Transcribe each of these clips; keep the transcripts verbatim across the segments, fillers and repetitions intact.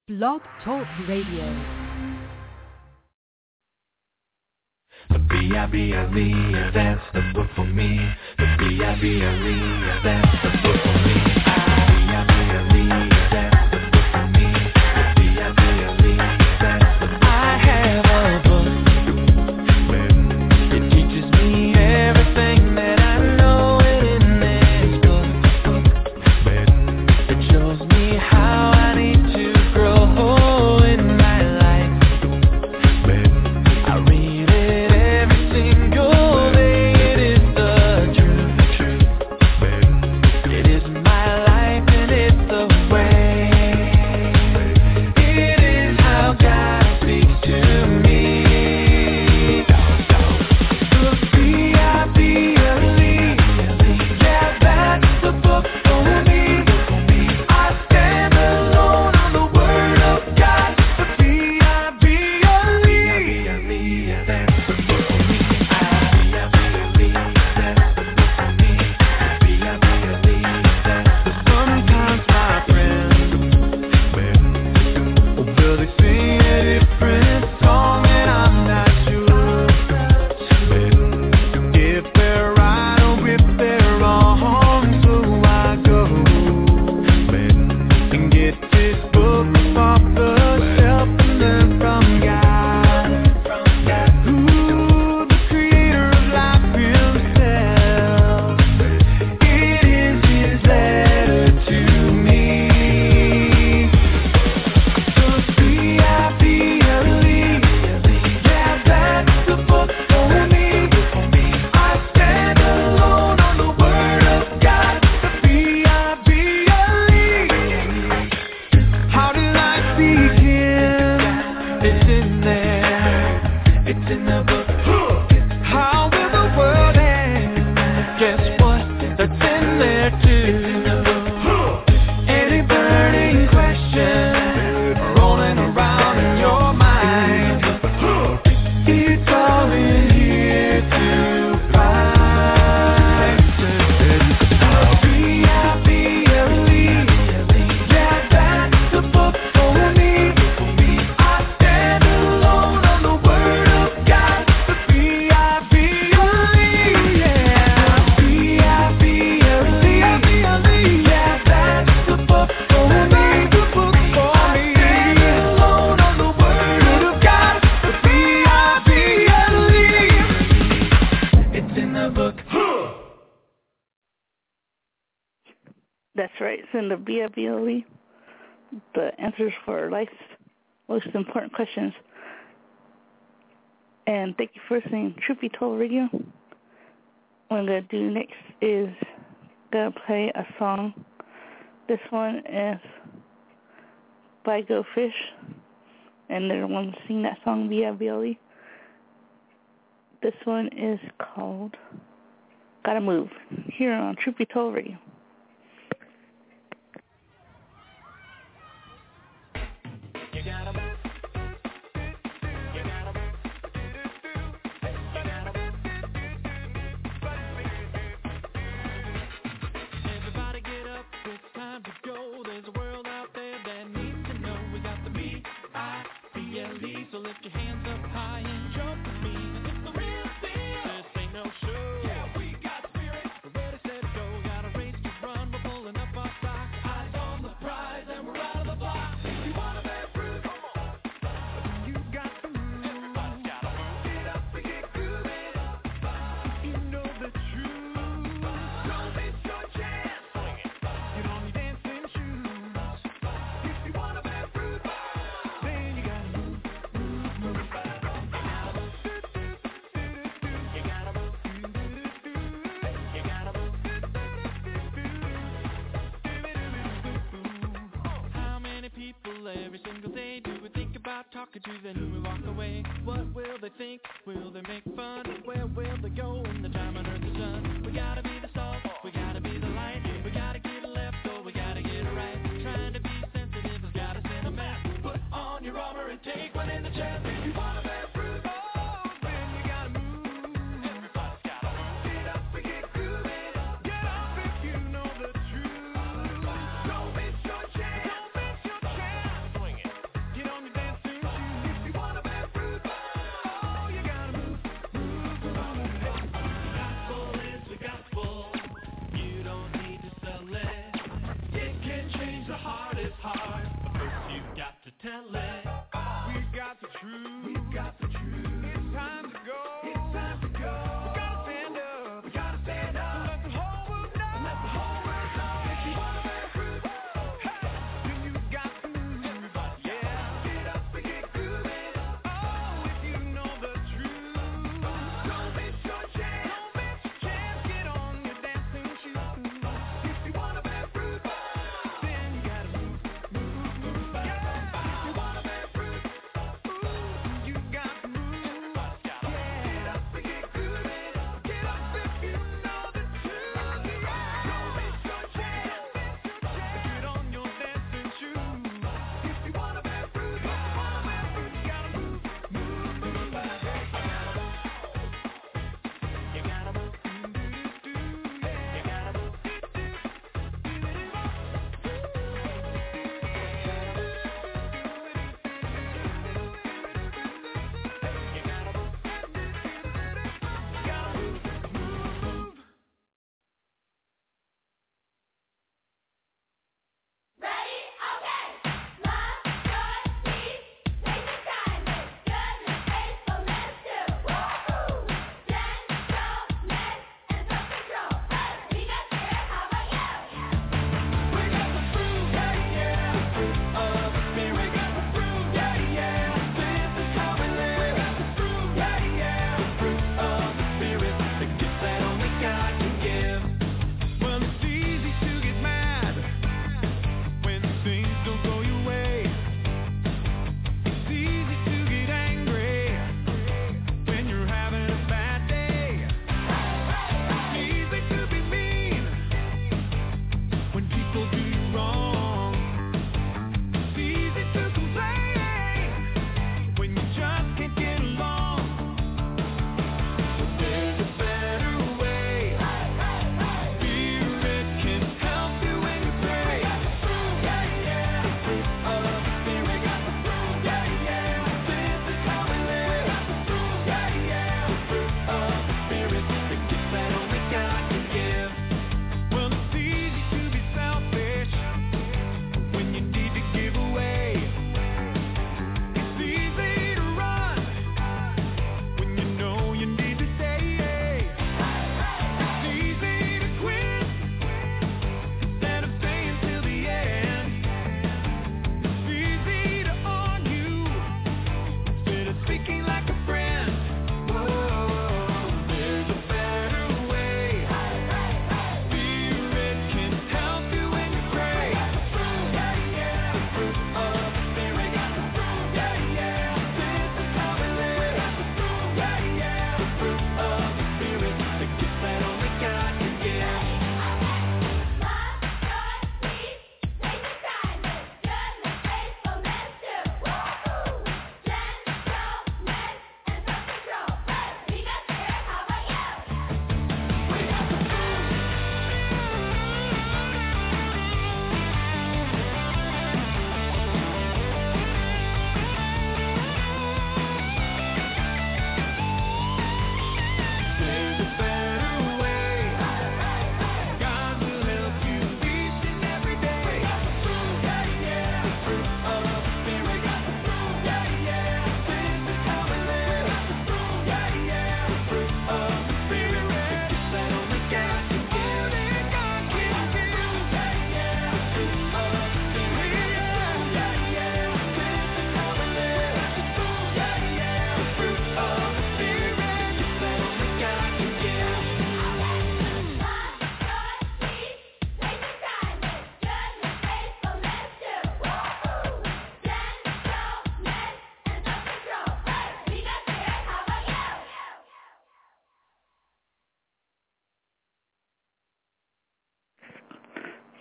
Blog Talk Radio. B I B L E, that's the book for me. The B I B L E, that's the book for me. B I B L E, that's the book for me. The B I B L E, that's the book for me. I have a book. It teaches me everything that I know. And in this book, it shows me how I need to grow in my life. I read it every single day. It is the truth. It is my life and it's the way. It is how God speaks to me. The B I B L E, yeah, that's the book for me. I stand alone on the word of God. The B I B L E, that's the book for me. B I B L E, that's the book for me. The B I B L E, that's the sometimes my friends, will they sing a different song and I'm not sure if they're right or if they're wrong. So I go and get this book off the shelf and learn from God, who the creator of life himself. It is his letter to me. The B I B L E, yeah, that's the book for me. I stand alone on the word of God. The B I B L E. How did I begin? It's in there. It's in the book. How will the world end? Guess what? That's in there too. Any burning question rolling around in your mind, it's all in here to find. B I B L E, yeah, that's the book for me. I stand alone on the word of God. The B I B L E, yeah. B I B L E, yeah, that's the book for me. The book for me. I stand alone on the word of God. The B I B L E, it's in the book. That's right. It's in the B I B L E, the answers for life's most important questions. And thank you for listening. Truth Be Told Radio. What I'm going to do next is going to play a song. This one is by Go Fish, and they're the ones to sing that song, B I B L E. This one is called Gotta Move, here on Truth Be Told Radio. You gotta move. You gotta move. You gotta move. Everybody get up, it's time to go. There's a world out there that needs to know. We got the B I B L E, so lift your hands up high and jump with me. It's the real deal. This ain't no show. Yeah, we got spirit. We're ready, set, go. Got a race to run. We're pulling up our socks. Eyes on the prize, and we're out of the box. You wanna bear fruit? You got to move. Everybody's gotta move. Get up and get grooving. You know the truth. Don't miss your chance. Swing it. You don't need dancing shoes. If you wanna bear fruit, then you gotta move, move, move. You gotta move. You gotta move. You gotta move. How many people every single day do we think about talking to, then who will walk away? What will they think? Will they make fun? Where will they go in the time under the sun? We gotta be the salt, we gotta be the light. We gotta get it left or we gotta get it right. Trying to be sensitive has got us in a mess. Put on your armor and take one in the chest. If you wanna bear fruit, oh, then you gotta move. Everybody's gotta move. Get up and get grooving. Get up if you know the truth. Don't miss your chance. Don't miss your chance. Swing it.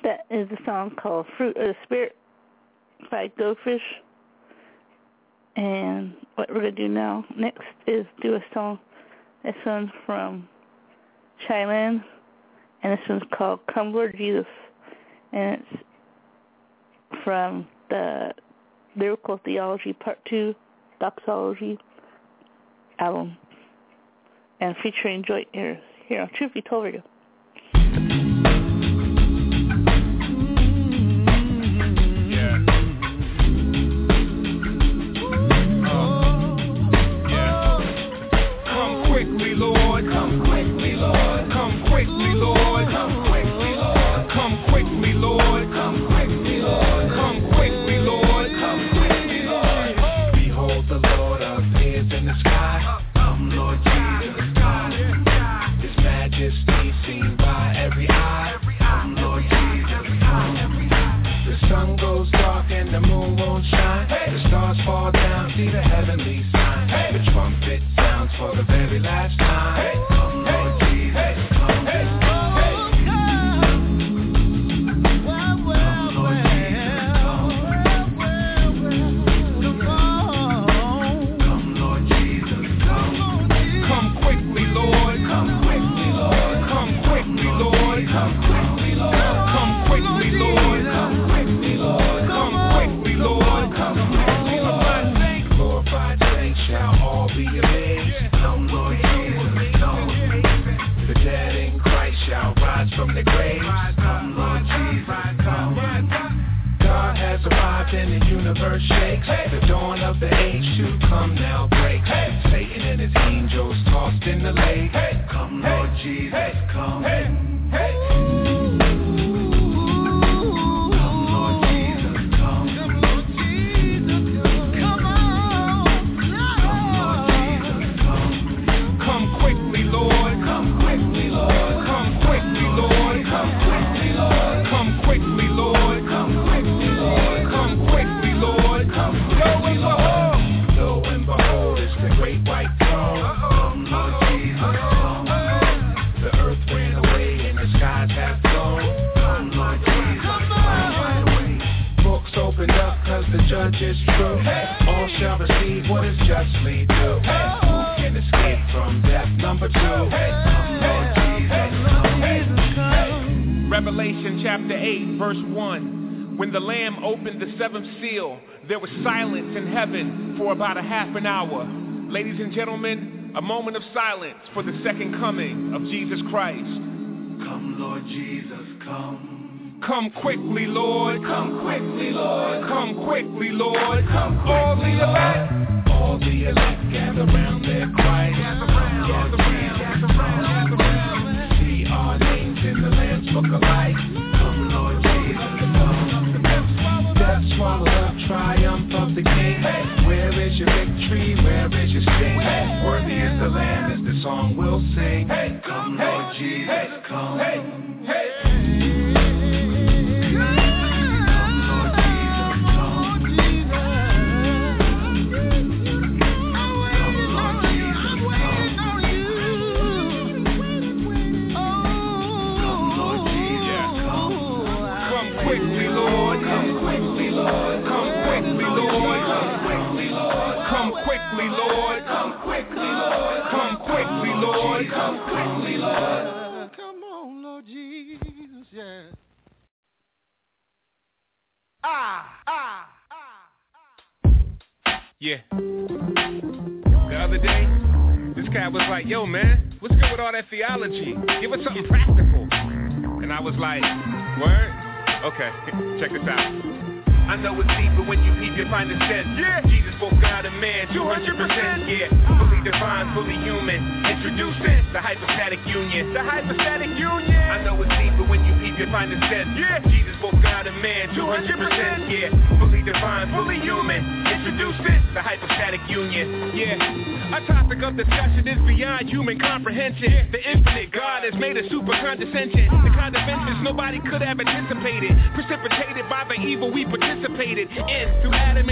That is a song called Fruit of the Spirit by Go Fish. And what we're going to do now, next, is do a song. This one's from Thailand, and this one's called Come Lord Jesus. And it's from the Lyrical Theology Part two Doxology album, and featuring Joy Ayers here on Truth Be Told Radio. Revelation chapter eight, verse one. When the Lamb opened the seventh seal, there was silence in heaven for about a half an hour. Ladies and gentlemen, a moment of silence for the second coming of Jesus Christ. Come, Lord Jesus, come. Come quickly, Lord. Come quickly, Lord. Come quickly, Lord. Come quickly, all the elect. All the elect gather round their Christ. Gather round, gather round, gather round, gather round. See our names in the Lamb's Book of Life. Come, Lord Jesus, come. Death swallowed up, triumph of the King. Where is your victory? Where is your sting? Worthy is the Lamb, is the song we'll sing. Come, Lord Jesus, come. Come quickly, Lord. Come on, Lord Jesus, yeah. Ah, ah, ah, ah. Yeah. The other day, this guy was like, yo, man, what's good with all that theology? Give us something practical. And I was like, word? Okay, check this out. I know it's deeper when you peep, you find it says, yeah, Jesus both God and man, two hundred percent, yeah, fully divine, fully human, introducing the hypostatic union, the hypostatic union. I know it's deeper when you peep, you find it says, yeah, Jesus both God and man, two hundred percent, yeah, fully divine, fully human, introducing the hypostatic union, yeah. Our topic of discussion is beyond human comprehension. The infinite God has made a super condescension, the kind of vengeance nobody could have anticipated, precipitated by the evil we participated in through Adam and Eve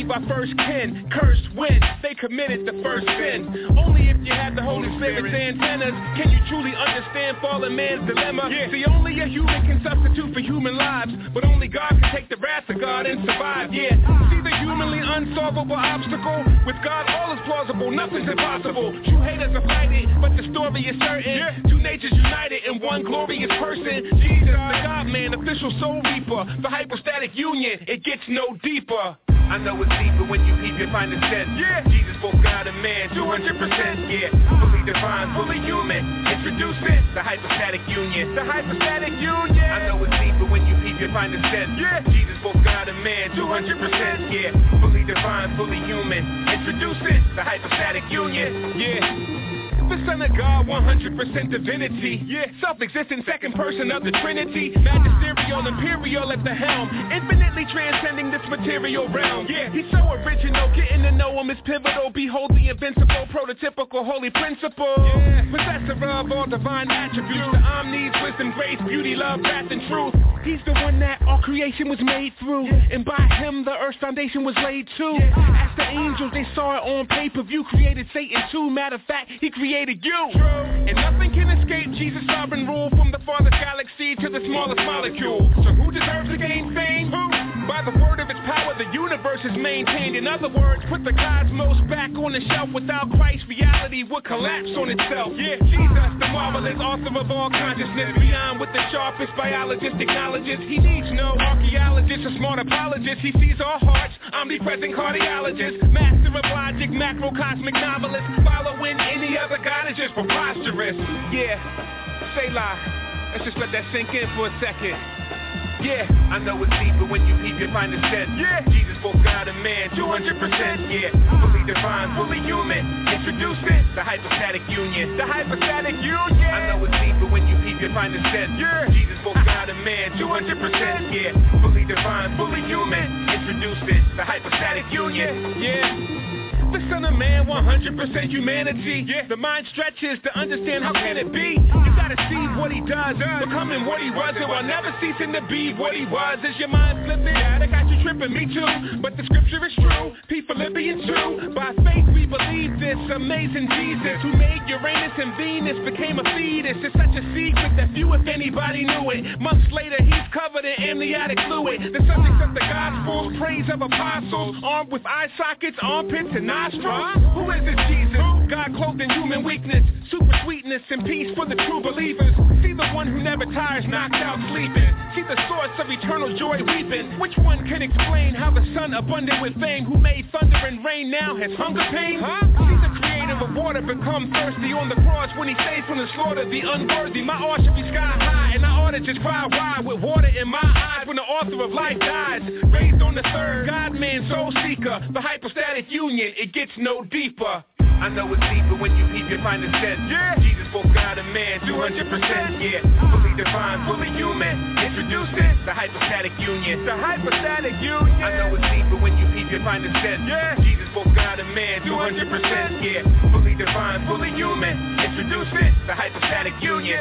of our first kin, cursed when they committed the first sin. Only if you have the Holy Spirit's antennas can you truly understand fallen man's dilemma. Yeah. See, only a human can substitute for human lives, but only God can take the wrath of God and survive. Yeah, see the humanly unsolvable obstacle. With God, all is plausible, nothing's impossible. True haters are fighting, but the story is certain. Yeah. Two natures united in one glorious person. Jesus, the God-man, official soul reaper. The hypostatic union, it gets no deeper. I know it's deeper when you peep your finest sense. Yeah. Jesus, both God and man, two hundred percent. Yeah, fully divine, fully human. Introducing the hypostatic union. The hypostatic union. I know it's deeper when you peep your finest sense. Yeah. Jesus, both God and man, two hundred percent. Yeah, fully divine, fully human. Introducing the hypostatic union. Yeah. The Son of God, one hundred percent divinity. Yeah, self-existent second person of the Trinity. Magisterial, imperial at the helm. Infinitely transcending this material realm. Yeah, he's so original, getting to know him is pivotal. Behold the invincible, prototypical, holy principle. Yeah, possessor of all divine attributes. The omnis, wisdom, grace, beauty, love, wrath, and truth. He's the one that all creation was made through. Yeah. And by him, the earth's foundation was laid too. Yeah. As the angels, they saw it on pay-per-view. Created Satan too. Matter of fact, he created you. True. And nothing can escape Jesus' sovereign rule, from the farthest galaxy to the smallest molecule. So who deserves to gain fame? Who? By the word of its power, the universe is maintained. In other words, put the cosmos back on the shelf. Without Christ, reality would collapse on itself. Yeah, Jesus, the marvelous author of all consciousness, beyond what the sharpest biologist acknowledges. He needs no archaeologist or smart apologist. He sees our hearts, omnipresent cardiologist, master of logic, macrocosmic novelist. Following any other God is just preposterous. Yeah, say lie. Let's just let that sink in for a second. Yeah, I know it's deeper when you peep your finest sense. Yeah, Jesus, both God and man, two hundred percent. Yeah, fully divine, fully human. Introducing the hypostatic union. The hypostatic union. I know it's deeper when you peep your finest sense. Yeah, Jesus, both God and man, two hundred percent. Yeah, fully divine, fully human. Introducing the hypostatic union. Yeah. The Son of Man, one hundred percent humanity. Yeah. The mind stretches to understand how can it be. You gotta see what he does, becoming what he was, and while never ceasing to be what he was. Is your mind flipping? Yeah, that got you tripping, me too. But the scripture is true, P. Philippians two. By faith we believe this amazing Jesus, who made Uranus and Venus, became a fetus. It's such a secret that few, if anybody, knew it. Months later he's covered in amniotic fluid. The subject of the Gospels, praise of apostles, armed with eye sockets, armpits, and nostrils. Who is this Jesus? God clothed in human weakness, super sweetness and peace for the true believers. See the one who never tires, knocked out sleeping. See the source of eternal joy weeping. Which one can explain how the sun abundant with fame, who made thunder and rain, now has hunger pain? Huh? See the creator of water become thirsty on the cross when he saved from the slaughter the unworthy. My awe should be sky high, and I ought to just cry wide with water in my eyes when the author of life dies. Raised on the third, God-man, soul seeker, the hypostatic union, it gets no deeper. I know it's deeper when you peep your finest sense. Yeah. Jesus, both God and man, two hundred percent. Yeah, fully divine, fully human. Introducing the hypostatic union. The hypostatic union. I know it's deeper when you peep your finest sense. Yeah. Jesus, both God and man, two hundred percent. Yeah, fully divine, fully human. Introducing the hypostatic union.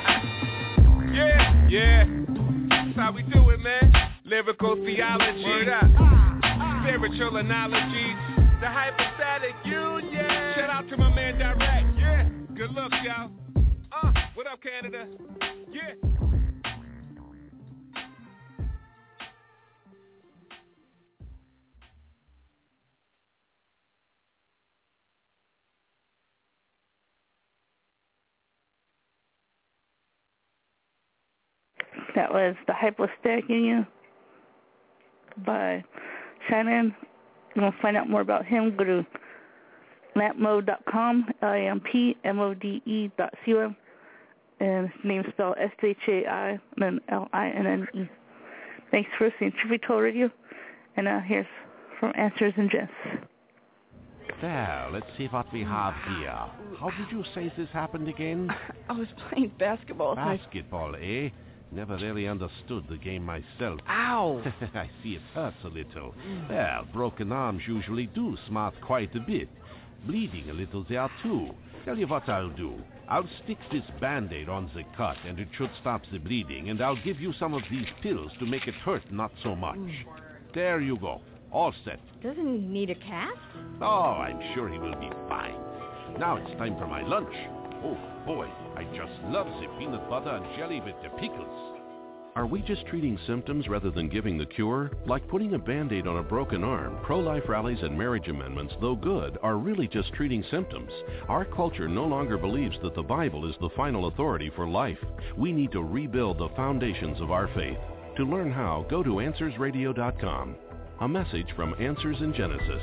Yeah, yeah. That's how we do it, man. Lyrical theology. Word up. Spiritual analogies. The hypostatic union. Shout out to my man Direct. Yeah. Good looks, y'all. Uh, what up, Canada? Yeah. That was The Hypostatic Union by Shannon. You want to find out more about him, go to lampmode dot com, L A M P M O D E dot C O M, and his name is spelled S H A I and then L I N N E. Thanks for listening to Truth Be Told Radio, and uh, here's from Answers and Gents. There, let's see what we have here. How did you say this happened again? I was playing basketball. Basketball, eh? Never really understood the game myself. Ow! I see it hurts a little. Well, broken arms usually do smart quite a bit. Bleeding a little there, too. Tell you what I'll do. I'll stick this Band-Aid on the cut, and it should stop the bleeding, and I'll give you some of these pills to make it hurt not so much. There you go. All set. Doesn't he need a cast? Oh, I'm sure he will be fine. Now it's time for my lunch. Oh, boy, I just love the peanut butter and jelly with the pickles. Are we just treating symptoms rather than giving the cure? Like putting a Band-Aid on a broken arm, pro-life rallies and marriage amendments, though good, are really just treating symptoms. Our culture no longer believes that the Bible is the final authority for life. We need to rebuild the foundations of our faith. To learn how, go to answers radio dot com. A message from Answers in Genesis.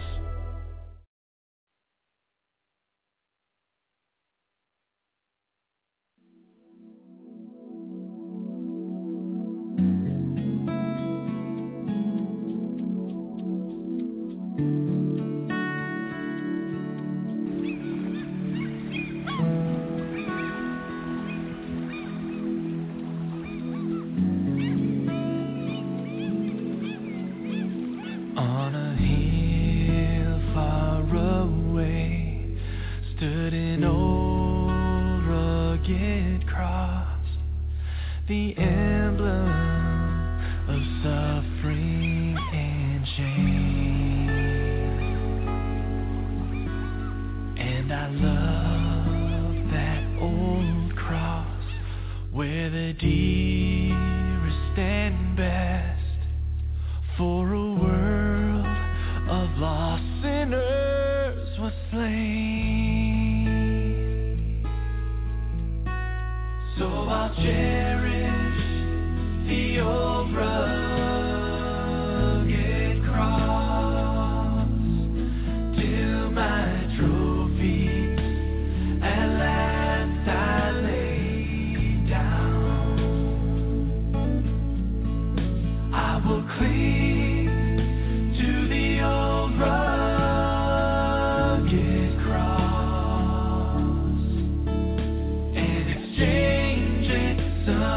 Some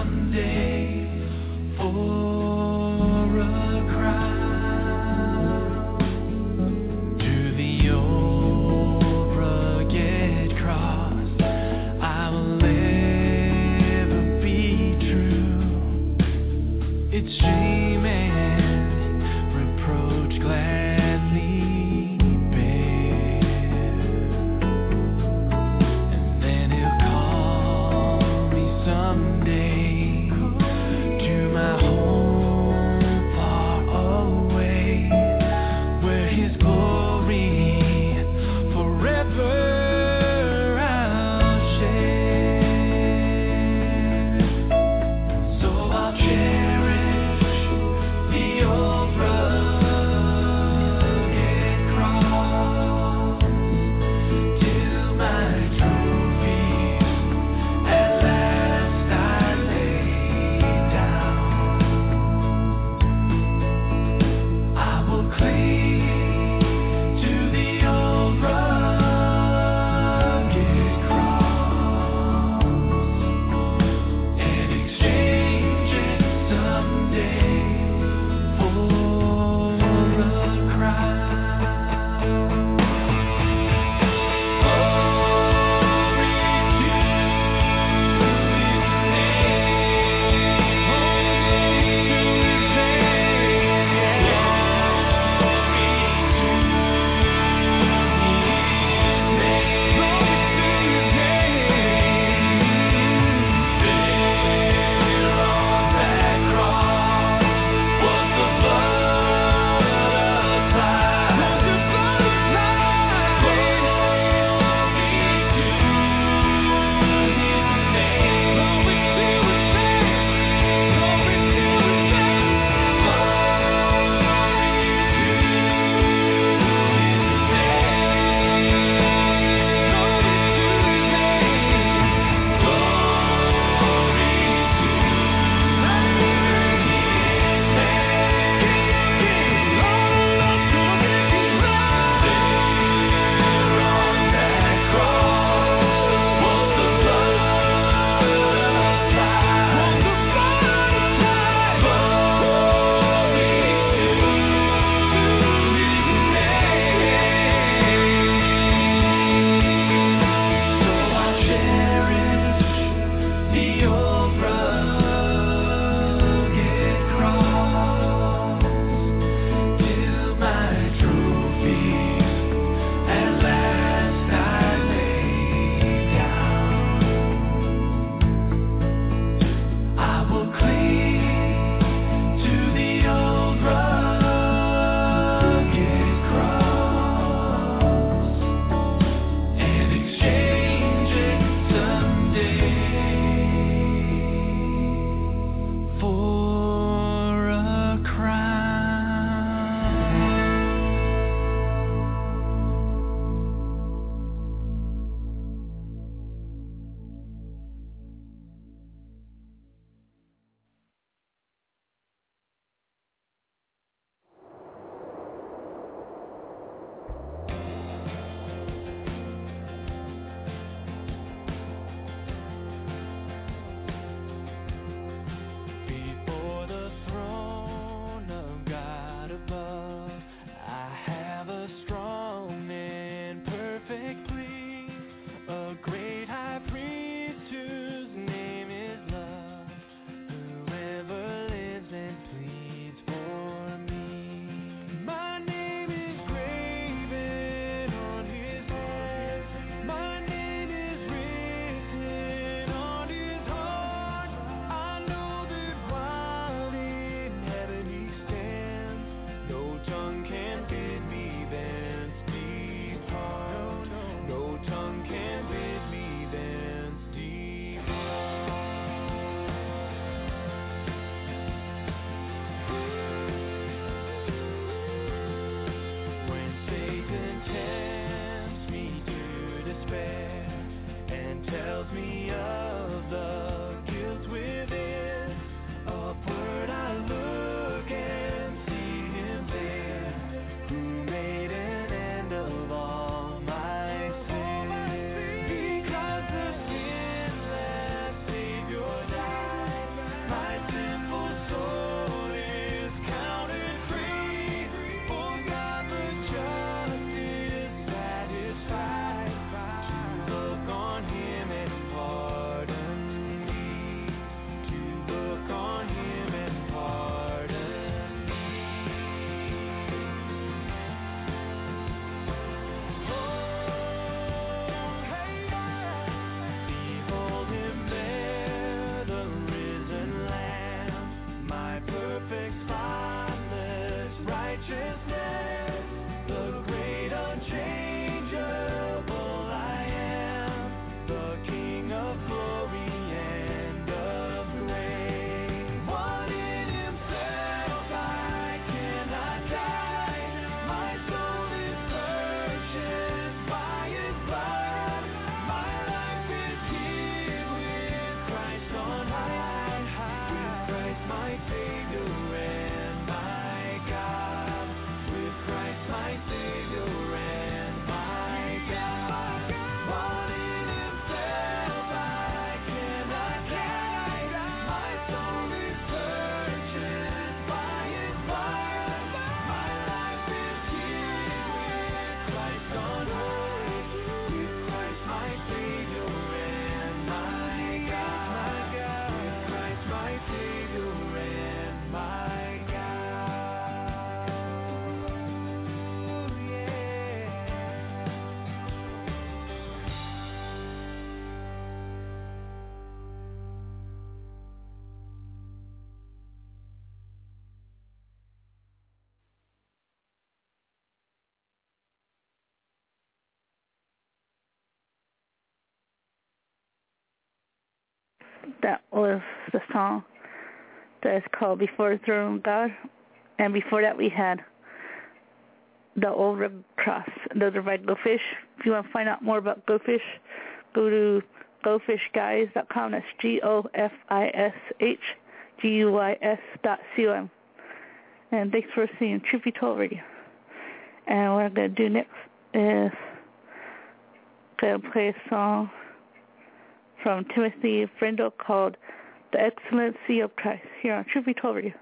that was the song that is called Before the Throne of God. And before that we had The Old Red Cross. Those are by Go Fish. If you want to find out more about Go Fish, go to go fish guys dot com. That's G O F I S H G U Y S dot C O M. And thanks for listening to Truth Be Told Radio. And what I'm going to do next is going to play a song from Timothy Frindle called The Excellency of Christ here on Truth Be Told Radio.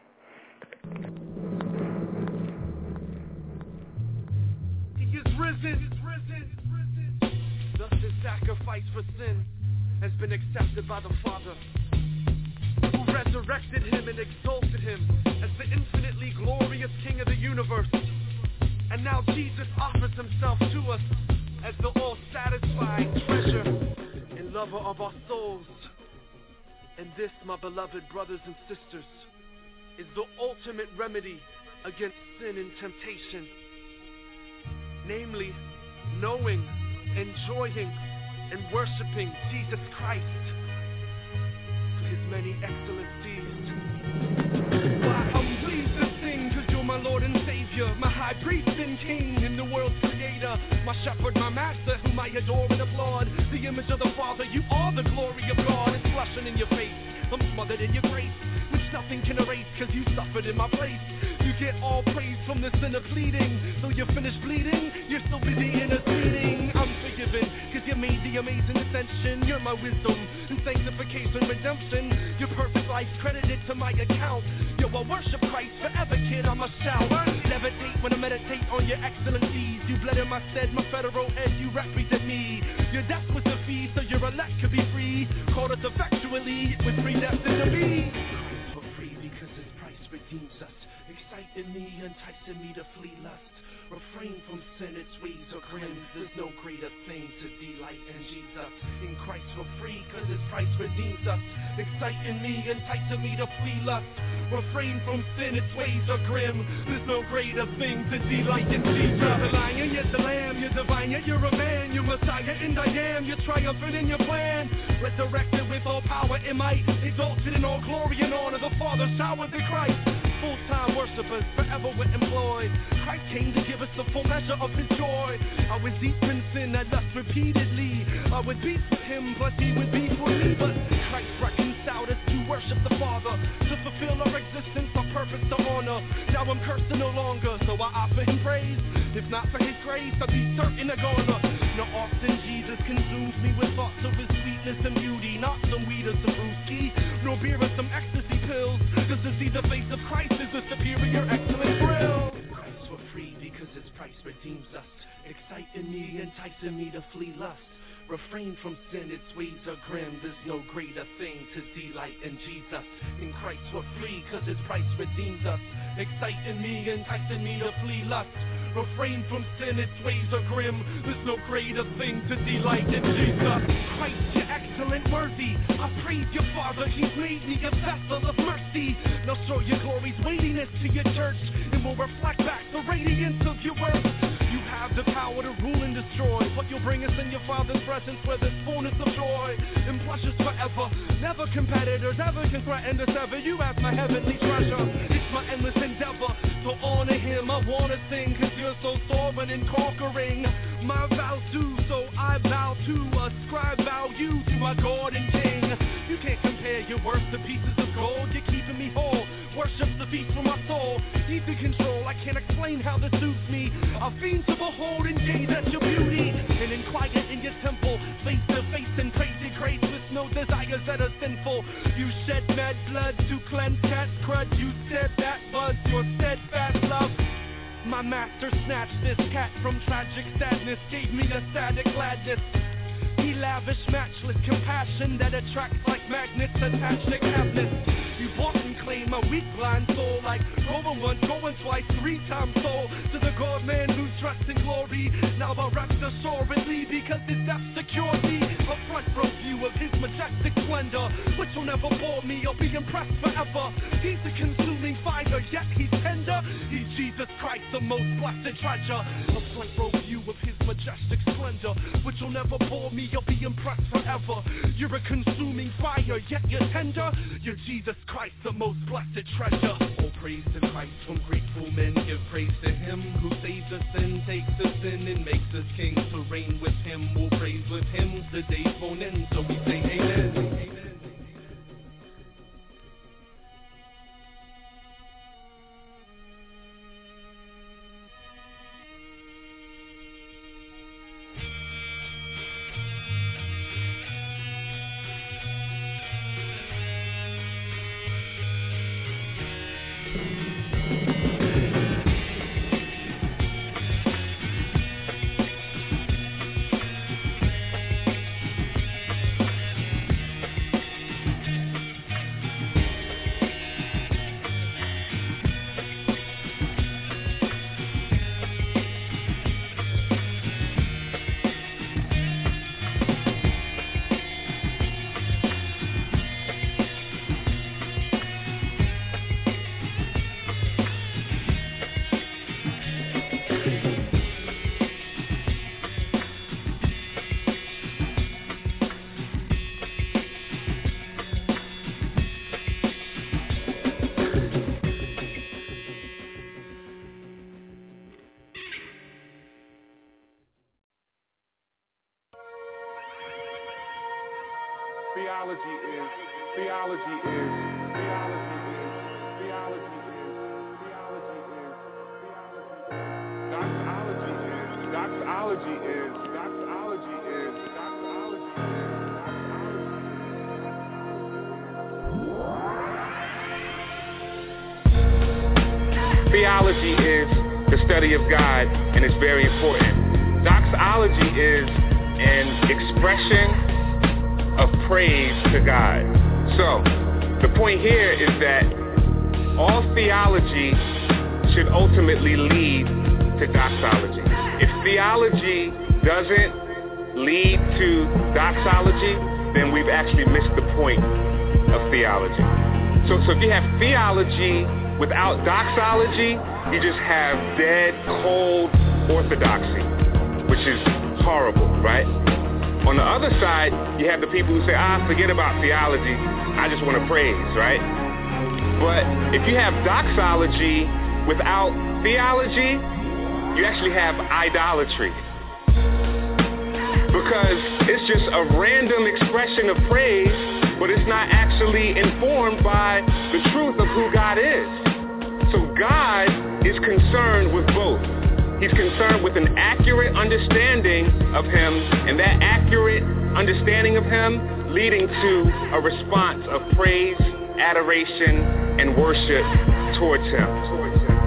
He is risen. Thus his sacrifice for sin has been accepted by the Father, who resurrected him and exalted him as the infinitely glorious King of the universe. And now Jesus offers himself to us as the all-satisfying treasure and lover of our souls. And this, my beloved brothers and sisters, is the ultimate remedy against sin and temptation. Namely, knowing, enjoying, and worshiping Jesus Christ for his many excellent deeds. Why, I'm pleased to sing, cause you're my Lord and Savior, my high priest and king, and the world's creator, my shepherd, my master, whom I adore and applaud. The image of the Father, you are the glory of God. It's flashing in your face, I'm smothered in your grace, which nothing can erase, cause you suffered in my place. You get all praise from the sinner pleading. So you're finished bleeding, you're so busy interceding. I'm forgiven, cause you made the amazing ascension. You're my wisdom and sanctification, redemption. Your perfect life credited to my account. Yo, I worship Christ forever, kid, I'm a shout. Levitate when I meditate on your excellencies. You bled in my stead, my federal head, you represent me. Your death was the fee, so your elect could be free. Called us effectually, it was predestined to be. For free, because his price redeems us. Exciting me, enticing me to flee lust. Refrain from sin, its ways are grim. There's no greater thing to delight in Jesus. In Christ we're free, cause his price redeems us. Exciting me, enticing me to flee lust. Refrain from sin, its ways are grim. There's no greater thing to delight in Jesus. You're the lion, you're the lamb, you're divine, yet you're a man. You're Messiah and I am, you're triumphant in your plan. Resurrected with all power and might, exalted in all glory and honor. The Father showered the Christ. Full-time worshipers forever we're employed. Christ came to give us the full measure of his joy. I was deep in sin, I lust repeatedly. I would beat with him, plus he would be for me. But Christ reconciled us to worship the Father, to fulfill our existence, our purpose to honor. Now I'm cursed no longer, so I offer him praise. If not for his grace, I'd be certain to gonna. Now often Jesus consumes me with thoughts of his sweetness and beauty. Not some weed or some brewski, no beer or some ecstasy pills. Cause to see the face of Christ is a superior, excellent thrill. Christ we're free because his price redeems us. Exciting me, enticing me to flee lust. Refrain from sin, its ways are grim. There's no greater thing to delight in Jesus. In Christ we're free, cause his price redeems us. Exciting me, enticing me to flee lust. Refrain from sin, its ways are grim. There's no greater thing to delight in Jesus. Christ, you're excellent, worthy. I praise your Father, he's made me a vessel of mercy. Now show your glory's weightiness to your church, and we'll reflect back the radiance of your work. You have the power to rule and destroy, but you'll bring us in your Father's presence where there's fullness of joy and pleasures forever. Never competitors ever can threaten to sever you as my heavenly treasure. It's my endless endeavor to honor him. I wanna sing cause you're so sovereign and conquering. My vows do, so I vow to ascribe value to my God and King. You can't compare your worth to pieces of gold. You're keeping me whole. Worship the feast for my soul. Deep in control, I can't explain how this suits me. I fiend to behold and gaze at your beauty, and inquire in your temple, face to face and praise your grace with no desires that are sinful. You shed mad blood to cleanse cat crud. You said that was your steadfast love. My master snatched this cat from tragic sadness, gave me a static gladness. He lavished matchless compassion that attracts like magnets attached to cabinets. You bought and claimed my weak blind soul, like going once, going twice, three times soul to the God man who's dressed in glory. Now I rest assuredly because his death secured me a front row view of his majestic splendor, which will never bore me. I'll be impressed forever. He's a consuming fire, yet he's tender. He's Jesus Christ, the most blessed treasure of front row view of his majestic splendor. But you'll never bore me, you'll be impressed forever. You're a consuming fire, yet you're tender. You're Jesus Christ, the most blessed treasure. All praise to Christ from grateful men. Give praise to him who saves us and takes us in and makes us kings. To reign with him, we'll praise with him. The days won't end, so we say amen. Amen. Theology is, theology is, theology is, theology is, theology is, doxology is, doxology is, doxology is, doxology is. Theology is the study of God, and it's very important. Doxology is an expression of praise to God. So, the point here is that all theology should ultimately lead to doxology. If theology doesn't lead to doxology, then we've actually missed the point of theology. So, so if you have theology without doxology, you just have dead, cold orthodoxy, which is horrible, right? On the other side, you have the people who say, ah, forget about theology, I just want to praise, right? But if you have doxology without theology, you actually have idolatry. Because it's just a random expression of praise, but it's not actually informed by the truth of who God is. So God is concerned with both. He's concerned with an accurate understanding of him, and that accurate understanding of him leading to a response of praise, adoration, and worship towards him. Towards him.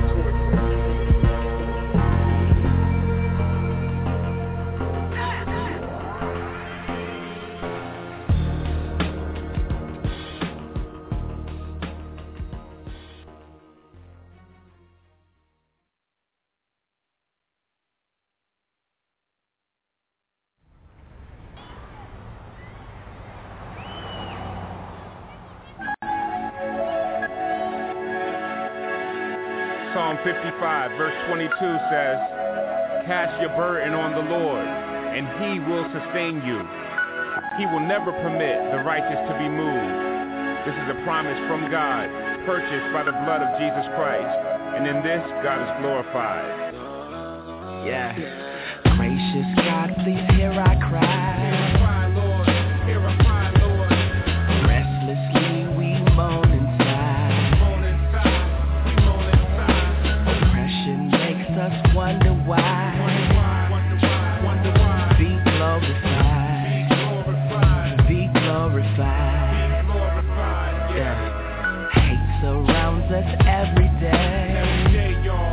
Psalm fifty-five, verse twenty-two says, cast your burden on the Lord, and he will sustain you. He will never permit the righteous to be moved. This is a promise from God, purchased by the blood of Jesus Christ, and in this, God is glorified. Yeah. Gracious God, please hear our cry. Hear our cry, Lord. Hear our cry, Lord. Restlessly we moan inside. Moan inside. We moan inside. Oppression makes us wonder why. Wonder why. Wonder why. Wonder why. Be glorified. Be glorified. Be glorified. Be glorified. Yeah. yeah. Hate surrounds us every day. Every day, y'all.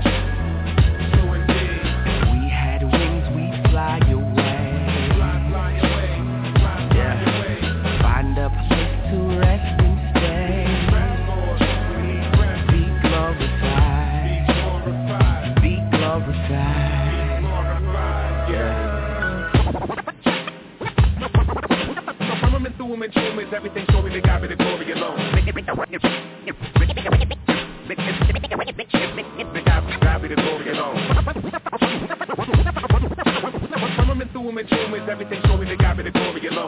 Fly away. Fly, fly away. Fly, fly yeah. away. Find a place to rest and stay. Rest, Lord. Be glorified. Be glorified. Be glorified. Be glorified. Yeah. No firmament through him and through him is everything, so we may God be the glory alone. God be the glory alone. Coming through him in tumors, everything showing me the God be the glory alone.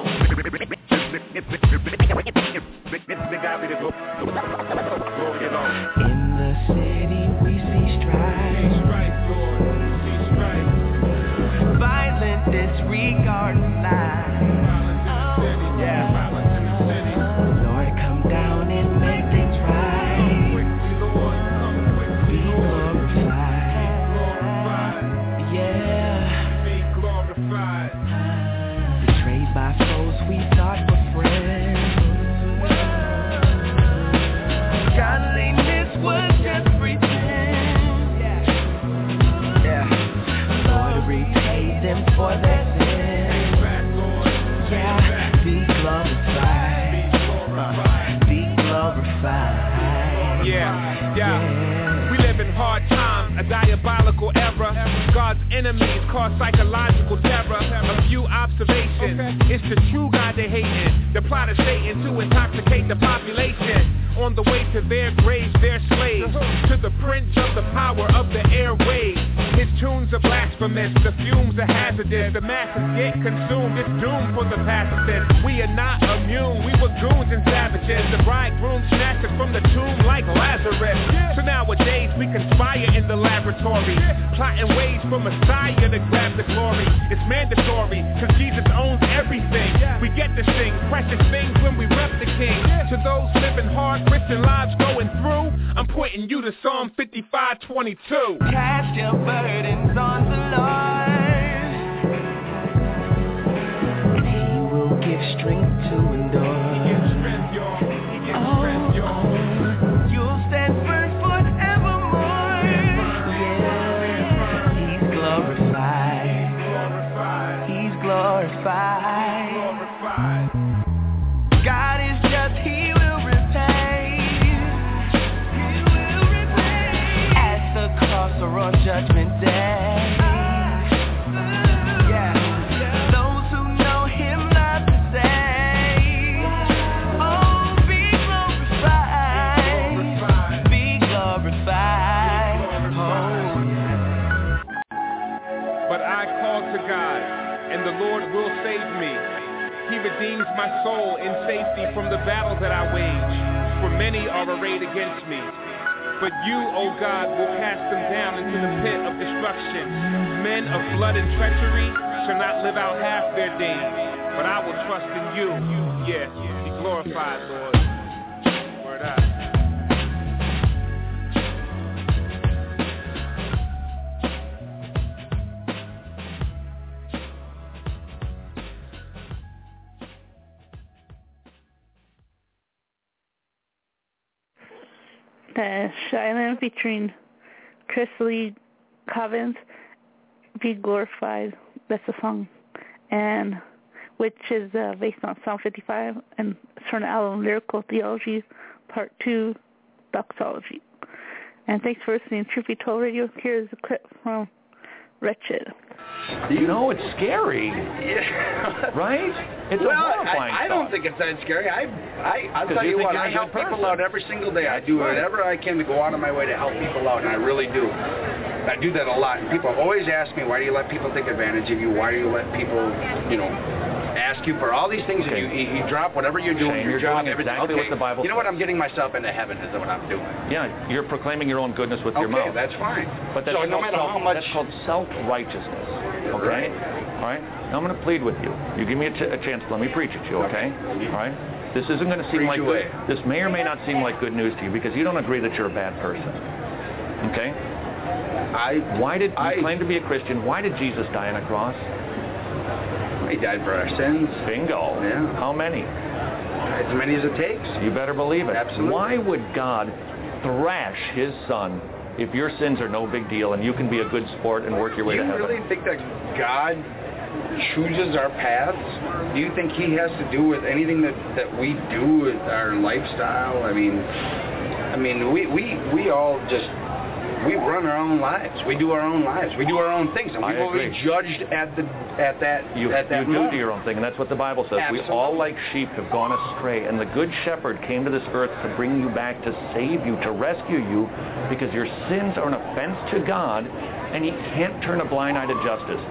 The God be the glory alone. In the city we see strife, strife, Lord, we see strife. Violent disregard of life. Yeah, violence in the city. Lord, come down and make things right. Come quickly, Lord, come quickly. Be glorified. Glorified. Yeah. Be glorified. Betrayed by foes we thought were friends. Godliness was just pretend. Yeah. Lord, repay them for their sins. Yeah. Be glorified. Be glorified. Yeah, yeah. We live in hard times, a diabolical era. God's enemies cause psychological terror. A few observations. It's the true God they hating. The plot of Satan to intoxicate the population. On the way to their graves, they're slaves to the prince of the power of the airwaves. His tunes are blasphemous, the fumes are hazardous. The masses get consumed, it's doomed for the pacifists. We are not immune, we were goons and savages. The bridegroom snatched us from the tomb like Lazarus. So nowadays we conspire in the laboratory, plotting ways for Messiah to grab the glory. It's mandatory, cause Jesus owns everything. We get to sing precious things when we rep the king. To those living hard Christian lives going through, I'm pointing you to Psalm fifty-five twenty-two. Cast your burdens on the Lord, and He will give strength to endure. Give strength, y'all. Give strength, y'all. Oh, you'll stand firm forevermore. Yeah, He's glorified. He's glorified. Glorified. God is just, He will repay. Or on Judgment Day. Yeah. Those who know Him love to say, oh, be glorified, be glorified. Oh, yeah. But I call to God, and the Lord will save me. He redeems my soul in safety from the battle that I wage. For many are arrayed against me. But you, O God, will cast them down into the pit of destruction. Men of blood and treachery shall not live out half their days. But I will trust in you. Yeah, be glorified, Lord. Word up. The Shiloh featuring Chris Lee Cobbins, Be Glorified. That's the song, and which is uh, based on Psalm fifty-five and it's from the album Lyrical Theology, Part Two, Doxology. And thanks for listening to Truth Be Told Radio. Here's a clip from Wretched. You know, it's scary. Yeah. Right? It's well, a horrifying I, I don't think it's that scary. I, I, I'll tell you, you what, I help people out every single day. I do whatever I can to go out of my way to help people out, and I really do. I do that a lot. And people always ask me, why do you let people take advantage of you? Why do you let people, you know, ask you for all these things okay. that you, you, you drop whatever you're doing, Shane, you're, you're doing everything. Exactly okay. what the Bible You know what? says. I'm getting myself into heaven is what I'm doing. Yeah, you're proclaiming your own goodness with okay, your mouth. Okay, that's fine. But that's so no matter self, how much... That's called self-righteousness. Okay? Right. All right? Now I'm going to plead with you. You give me a, ch- a chance to let me preach at you, okay? okay. All right? This isn't going to seem preach like away. good. This may or may not seem like good news to you because you don't agree that you're a bad person. Okay? I... Why did... I, you claim to be a Christian. Why did Jesus die on a cross? He died for our sins. Bingo. Yeah. How many? As many as it takes. You better believe it. Absolutely. Why would God thrash His Son if your sins are no big deal and you can be a good sport and work your way do to heaven? Do you really think that God chooses our paths? Do you think He has to do with anything that, that we do with our lifestyle? I mean, I mean, we, we, we all just... We run our own lives. We do our own lives. We do our own things, and we I will agree. be judged at the at that you, at that you moment. do do your own thing, and that's what the Bible says. Absolutely. We all, like sheep, have gone astray, and the Good Shepherd came to this earth to bring you back, to save you, to rescue you, because your sins are an offense to God, and He can't turn a blind eye to justice.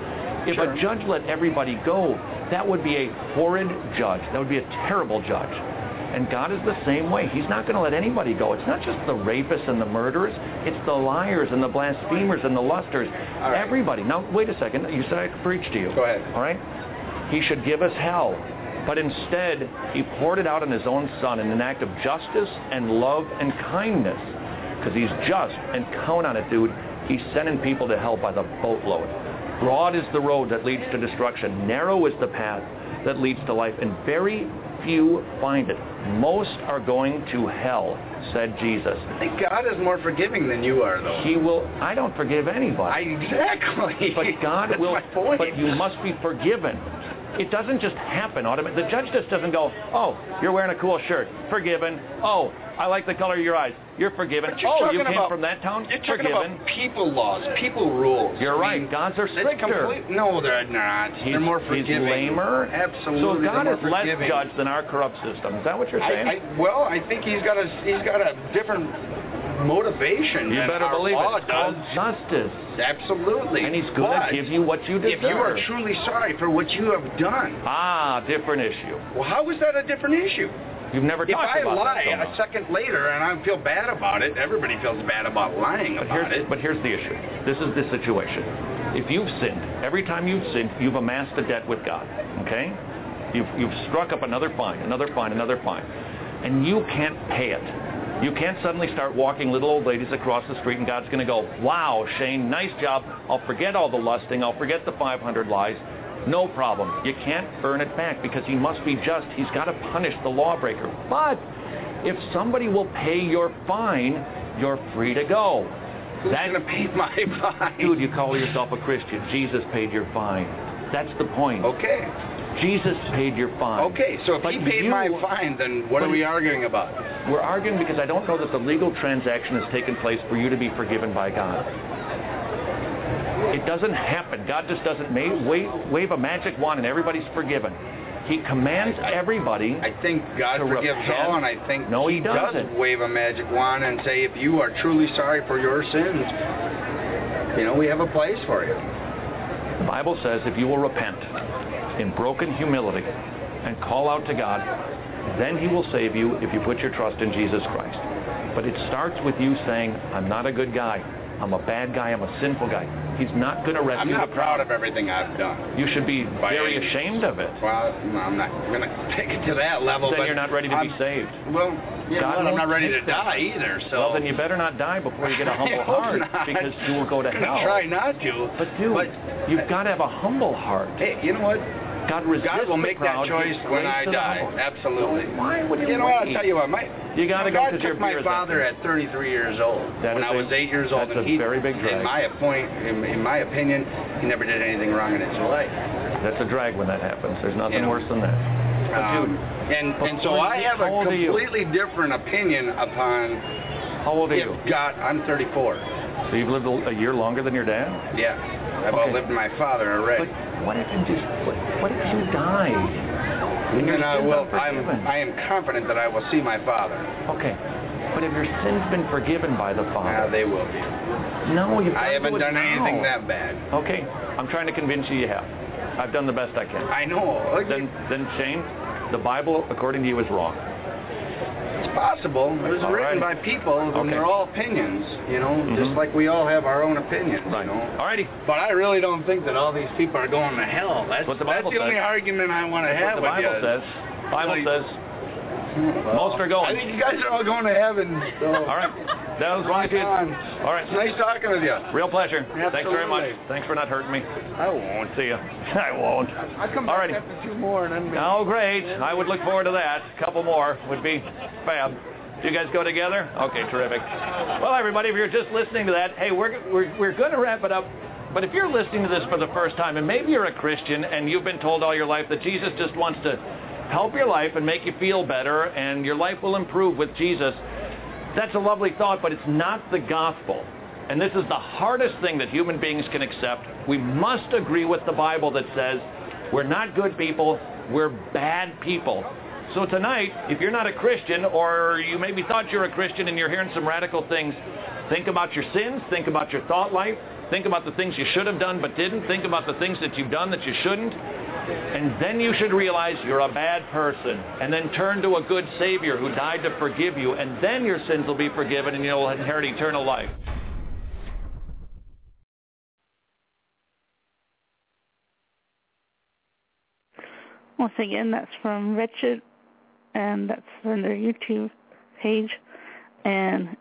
If Sure. a judge let everybody go, that would be a horrid judge. That would be a terrible judge. And God is the same way. He's not going to let anybody go. It's not just the rapists and the murderers. It's the liars and the blasphemers and the lusters. right. Everybody. Now, wait a second. You said I could preach to you. Go ahead. All right? He should give us hell. But instead, he poured it out on his own son in an act of justice and love and kindness. Because he's just, and count on it, dude. He's sending people to hell by the boatload. Broad is the road that leads to destruction. Narrow is the path that leads to life. And very few find it. Most are going to hell, said Jesus. I think God is more forgiving than you are, though. He will. I don't forgive anybody. I, exactly. But God That's will. my point. But you must be forgiven. It doesn't just happen automatically. The judge just doesn't go, oh, you're wearing a cool shirt. Forgiven. Oh, I like the color of your eyes. You're forgiven. But you're oh, talking you came about, from that town? You're talking forgiven. about people laws, people rules. You're I right. mean, God's are it's stricter. complete- no, they're not. He's, they're more he's forgiving. lamer. Absolutely. So God they're is more less forgiving. judge than our corrupt system. Is that what you're saying? I, I, well, I think he's got a he's got a different motivation. You than better our believe law it. It's called does. justice. Absolutely. And he's going But to give you what you deserve. if you are truly sorry for what you have done, Ah, different issue. well, how is that a different issue? You've never If talked I about lie that so a much. second later and I feel bad about it, everybody feels bad about lying But about here's, it. but here's the issue. This is the situation. If you've sinned, every time you've sinned, you've amassed a debt with God. Okay? You've, you've struck up another fine, another fine, another fine. And you can't pay it. You can't suddenly start walking little old ladies across the street and God's going to go, wow, Shane, nice job. I'll forget all the lusting. I'll forget the five hundred lies. No problem. You can't earn it back because he must be just. He's got to punish the lawbreaker. But if somebody will pay your fine, you're free to go. Who's going to pay my fine? Dude, you call yourself a Christian. Jesus paid your fine. That's the point. Okay. Jesus paid your fine. Okay, so if But he paid you- my fine, then what but are we arguing about? We're arguing because I don't know that the legal transaction has taken place for you to be forgiven by God. It doesn't happen. God just doesn't ma- wave, wave a magic wand and everybody's forgiven. He commands everybody. I think God to forgives repent. all, and I think No, he he does doesn't. wave a magic wand and say, if you are truly sorry for your sins, you know, we have a place for you. The Bible says if you will repent in broken humility and call out to God, then he will save you if you put your trust in Jesus Christ. But it starts with you saying, I'm not a good guy. I'm a bad guy. I'm a sinful guy. He's not going to I'm rescue not the proud crowd. of everything I've done. You should be By very any- ashamed of it. Well, I'm not going to take it to that level. Then but you're not ready to I'm, be saved. Well, you know God what, I'm won't not ready to take that. die either. So Well, then you better not die before you get a humble I hope heart, not. because you will go to I'm gonna hell. Try not to. But dude, But, you've got to have a humble heart. hey, you know what? God resists God will the make proud, that choice gives when grace I to the die. humble. Absolutely. Why would you You know what? I'll wait? tell you what. My, You got to go God because your took my beer is father empty. at thirty-three years old. That when is I a- was eight years old, that's and a he, very big drag. in my point, in, in my opinion, he never did anything wrong in his life. That's a drag when that happens. There's nothing You know, worse than that. But Um, dude, and but and so when I you- have a how old are you? completely different opinion upon how old are if you? God. I'm thirty-four. So you've lived a, a year longer than your dad? Yeah, I've Okay. outlived my father already. But what if you just what, what if you died? And your And I sins will. are I'm. forgiven? I am confident that I will see my father. Okay. But have your sins been forgiven by the Yeah, Father? they will be. No, you've got I to haven't do it done now. anything that bad. Okay, I'm trying to convince you you have. I've done the best I can. I know. Then, then Shane, the Bible, according to you, is wrong. It's possible. It was All written right. by people, and Okay. they're all opinions, you know, Mhm. just like we all have our own opinions, Right. you know. Alrighty. But I really don't think that all these people are going to hell. That's, what the that's Bible the only says. argument I want to That's have what the with Bible you. says. Bible Like- says. Well, Most are going. I think you guys are all going to heaven. So. All right. That was wrong, kids. on. All right. It's nice talking with you. Real pleasure. Thanks very much. Absolutely. Thanks for not hurting me. I won't. See ya. I won't. I'll come back Alrighty. after two more, and then maybe. Oh, great. I would look forward to that. A couple more would be fab. Do you guys go together? Okay, terrific. Well, everybody, if you're just listening to that, hey, we're, we're, we're going to wrap it up. But if you're listening to this for the first time, and maybe you're a Christian and you've been told all your life that Jesus just wants to help your life and make you feel better and your life will improve with Jesus, that's a lovely thought, but it's not the gospel. And this is the hardest thing that human beings can accept. We must agree with the Bible that says we're not good people, we're bad people. So tonight, if you're not a Christian, or you maybe thought you're a Christian and you're hearing some radical things, think about your sins, think about your thought life, Think about the things you should have done but didn't. Think about the things that you've done that you shouldn't. And then you should realize you're a bad person. And then turn to a good Savior who died to forgive you. And then your sins will be forgiven and you'll inherit eternal life. Once again, that's from Wretched, and that's on their YouTube page. And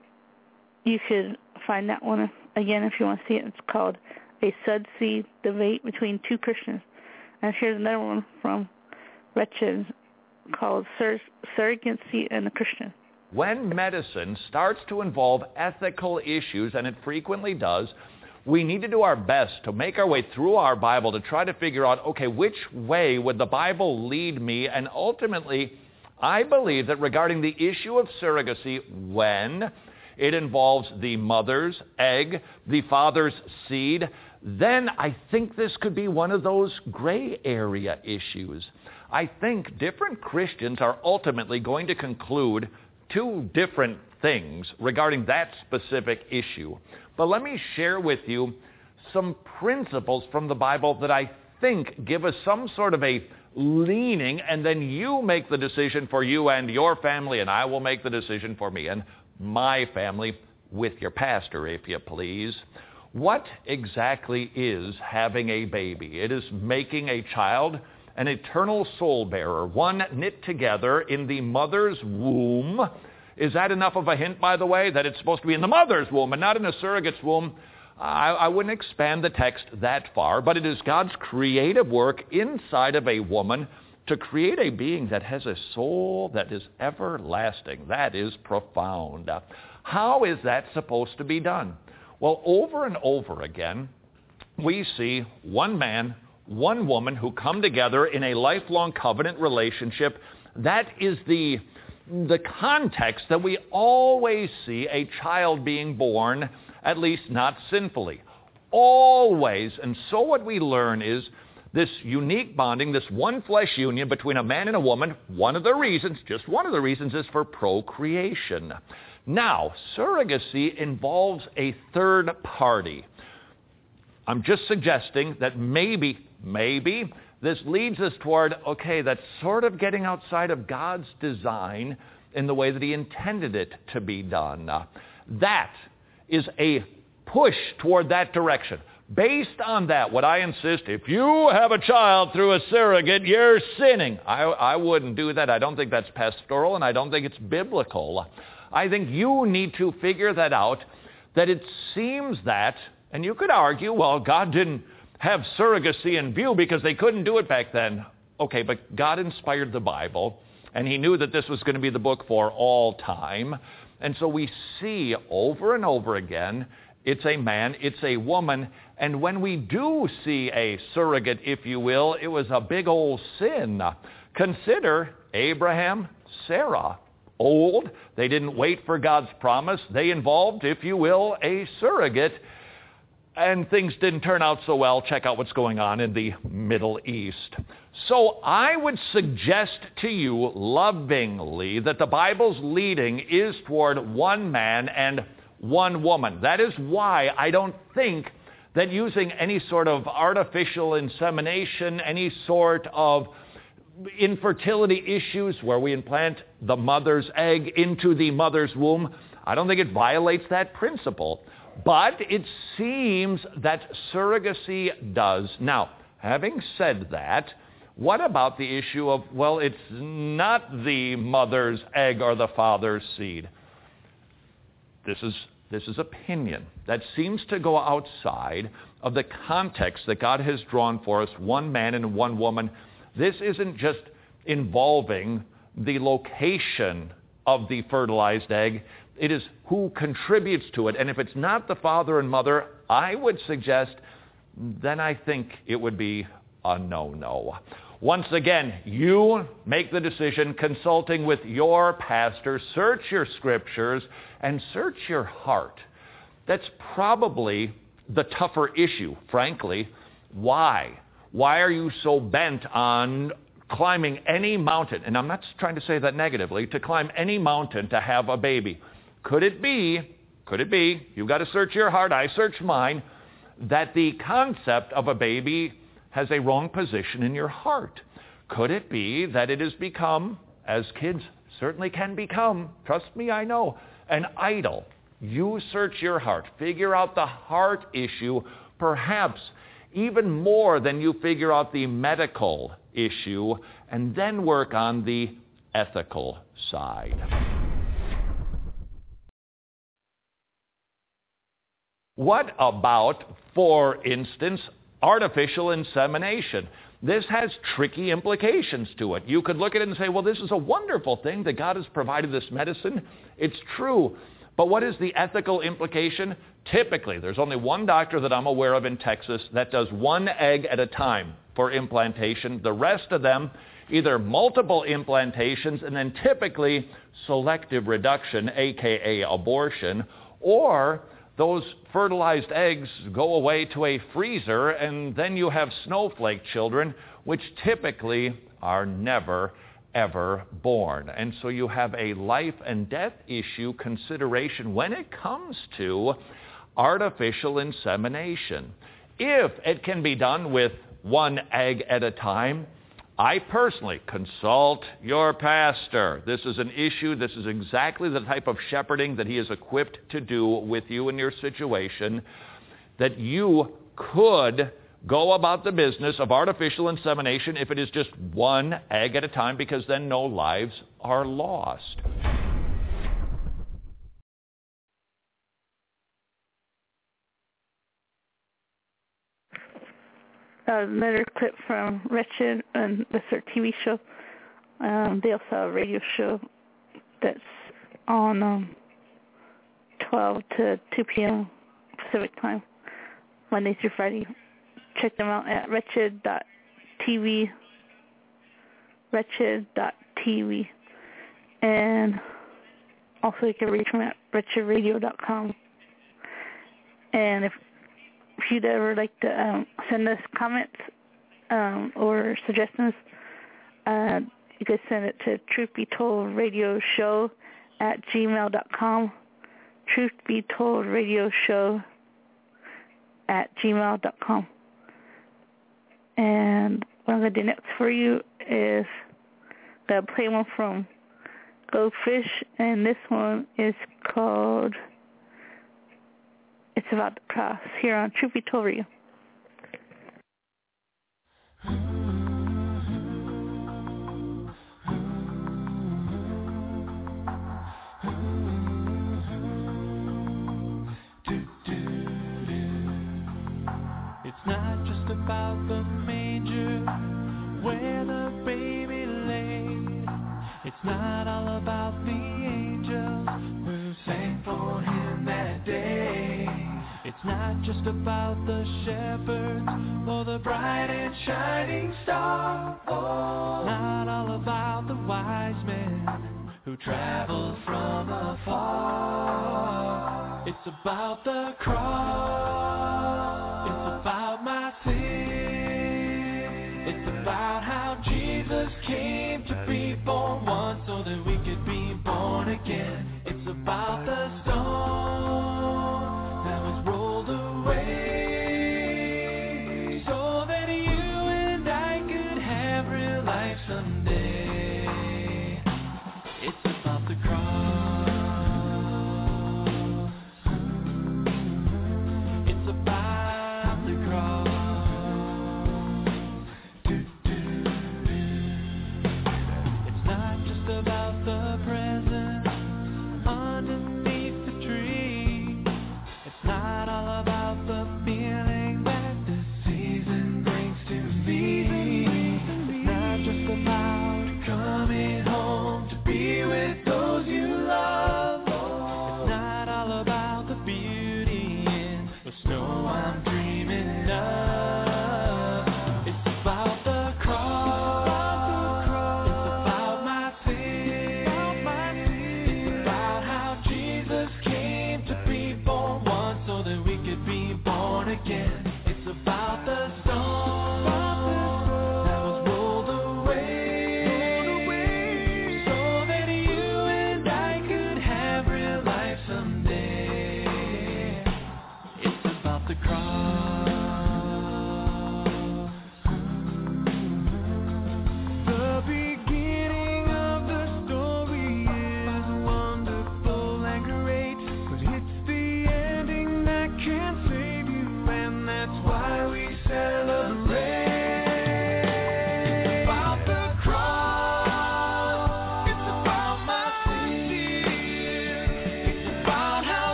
you could find that one again if you want to see it. It's called A Sudsea Debate Between Two Christians. And here's another one from Wretched called Sur- Surrogacy and the Christian. When medicine starts to involve ethical issues, and it frequently does, we need to do our best to make our way through our Bible to try to figure out, okay, which way would the Bible lead me? And ultimately, I believe that regarding the issue of surrogacy, when it involves the mother's egg, the father's seed, then I think this could be one of those gray area issues. I think different Christians are ultimately going to conclude two different things regarding that specific issue. But let me share with you some principles from the Bible that I think give us some sort of a leaning, and then you make the decision for you and your family, and I will make the decision for me and my family with your pastor, if you please. What exactly is having a baby? It is making a child an eternal soul bearer, one knit together in the mother's womb. Is that enough of a hint, by the way, that it's supposed to be in the mother's womb and not in a surrogate's womb? I, I wouldn't expand the text that far, but it is God's creative work inside of a woman to create a being that has a soul that is everlasting. That is profound. How is that supposed to be done? Well, over and over again, we see one man, one woman who come together in a lifelong covenant relationship. That is the the context that we always see a child being born, at least not sinfully. Always. And so what we learn is this unique bonding, this one flesh union between a man and a woman. One of the reasons, just one of the reasons, is for procreation. Now, surrogacy involves a third party. I'm just suggesting that maybe, maybe, this leads us toward, okay, that's sort of getting outside of God's design in the way that he intended it to be done. Uh, that is a push toward that direction. Based on that, what I insist, if you have a child through a surrogate, you're sinning. I, I wouldn't do that. I don't think that's pastoral, and I don't think it's biblical. I think you need to figure that out, that it seems that, and you could argue, well, God didn't have surrogacy in view because they couldn't do it back then. Okay, but God inspired the Bible, and he knew that this was going to be the book for all time. And so we see over and over again, it's a man, it's a woman, and when we do see a surrogate, if you will, it was a big old sin. Consider Abraham, Sarah. Old, they didn't wait for God's promise. They involved, if you will, a surrogate. And things didn't turn out so well. Check out what's going on in the Middle East. So I would suggest to you lovingly that the Bible's leading is toward one man and one woman. That is why I don't think that using any sort of artificial insemination, any sort of infertility issues where we implant the mother's egg into the mother's womb, I don't think it violates that principle. But it seems that surrogacy does. Now, having said that, what about the issue of, well, it's not the mother's egg or the father's seed? This is, this is opinion. That seems to go outside of the context that God has drawn for us, one man and one woman. This isn't just involving the location of the fertilized egg. It is who contributes to it. And if it's not the father and mother, I would suggest, then I think it would be a no-no. Once again, you make the decision consulting with your pastor. Search your scriptures and search your heart. That's probably the tougher issue, frankly. Why? Why are you so bent on climbing any mountain? And I'm not trying to say that negatively, to climb any mountain to have a baby. Could it be could it be, you've got to search your heart, I search mine, that the concept of a baby has a wrong position in your heart? Could it be that it has become, as kids certainly can become, trust me, I know, an idol? You search your heart, figure out the heart issue, perhaps even more than you figure out the medical issue, and then work on the ethical side. What about, for instance, artificial insemination? This has tricky implications to it. You could look at it and say, well, this is a wonderful thing that God has provided this medicine. It's true. But what is the ethical implication? Typically, there's only one doctor that I'm aware of in Texas that does one egg at a time for implantation. The rest of them, either multiple implantations and then typically selective reduction, aka abortion, or those fertilized eggs go away to a freezer and then you have snowflake children, which typically are never, ever born. And so you have a life and death issue consideration when it comes to artificial insemination. If it can be done with one egg at a time, I personally consult your pastor. This is an issue. This is exactly the type of shepherding that he is equipped to do with you in your situation, that you could go about the business of artificial insemination if it is just one egg at a time, because then no lives are lost. Uh, another clip from Wretched, and that's their T V show. Um, they also have a radio show that's on um, twelve to two p.m. Pacific time, Monday through Friday. Check them out at wretched dot t v, wretched dot t v. And also you can reach them at wretched radio dot com. And if If you'd ever like to um, send us comments um, or suggestions, uh, you could send it to truth be told radio show at gmail dot com, truth be told radio show at gmail dot com. And what I'm going to do next for you is I'm going to play one from Go Fish, and this one is called It's About the Cross, here on Truth Be Told Radio. It's not just about the manger where the baby lay. It's not all about the angels who sang for him that day. It's not just about the shepherds or the bright and shining star. Oh, not all about the wise men who traveled from afar. It's about the cross. It's about my sin. It's about how Jesus came to be born once so that we could be born again. It's about the stone that was rolled away so that you and I could have real life someday. It's about the cross. It's about the cross. It's not just about the present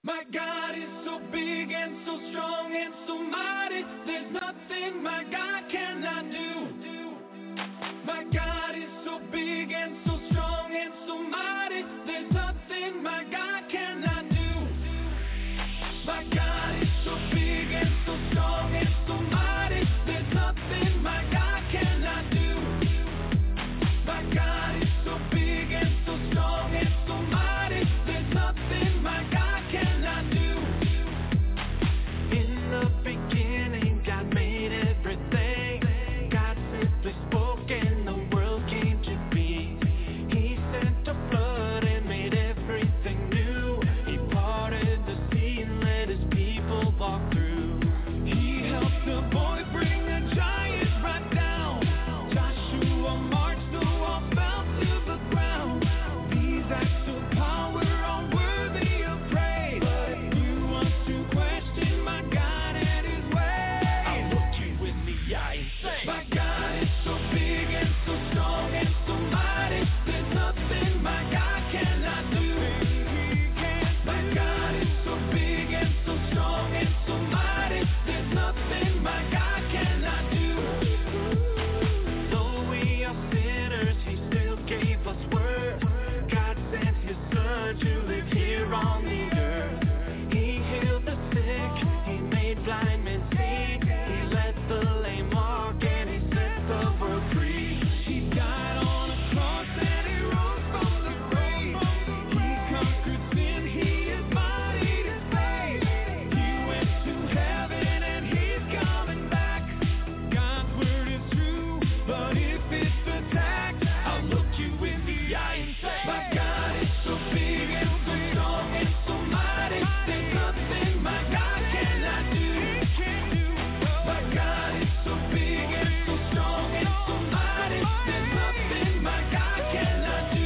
My God is so big and so strong and so mighty. There's nothing my God cannot do. My God is so big and so strong and so mighty. There's nothing my God cannot do. My God is so big and so strong and so mighty. There's nothing my God cannot do. My God is so big and so strong and so mighty. There's nothing my God cannot do. In the beginning, God made everything. God simply spoke and the world came to be. He sent a flood and made everything new. He parted the sea and let his people walk through. He helped the boy bring the giants right down. Joshua marched, the wall fell to the ground. These acts of power are worthy of praise. But if you want to question my God and his ways, I'll look you in the eye and say, my God is so big and so strong and so mighty. There's nothing my God cannot do. My God is so big and so strong and so mighty. There's nothing my God cannot do. Though we are sinners, he still gave us worth. God sent his son to live here on the earth. He healed the sick, he made blind men see. He let the lame walk and he set the world free. He died on a cross and he rose from the grave. He conquered sin, he is mighty to save. He went to heaven and he's coming back. God's word is true, but if it's attacked, I'll look you in the eye and say, my God is so big and so strong and so mighty. There's nothing my God cannot do. My God is so big and so strong and so mighty. There's nothing my God cannot do.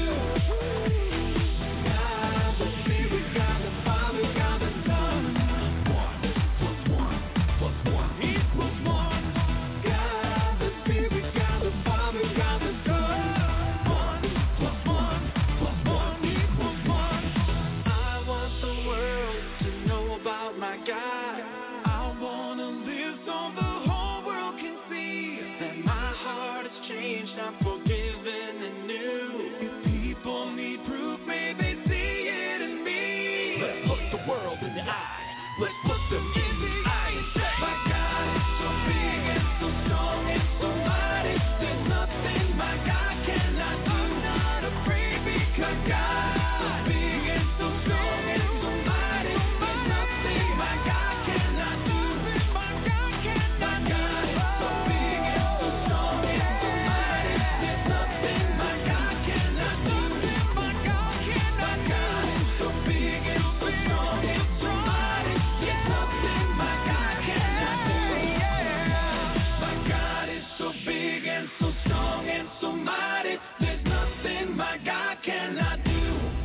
God the Spirit, God the Father, God the Son. One plus one plus one equals one. God the Spirit, God the Father, God the Son. One plus one plus one equals one. I want the world to know about my God. I wanna live so the whole world can see that my heart has changed, I'm forgiven and new. If people need proof, may they see it in me. Let's look the world in the eye. Let's look them in the eye and say, my God is so big and so strong and so mighty. There's nothing my God cannot do. I'm not afraid because God is so big and so strong and so mighty. There's nothing my God cannot do. My God cannot. My God is so big and so strong and so mighty. There's nothing my God cannot do. My God cannot. My God is so big and so strong and so mighty. There's nothing my God cannot do. My God is so big and so strong and so mighty. There's nothing my God cannot do.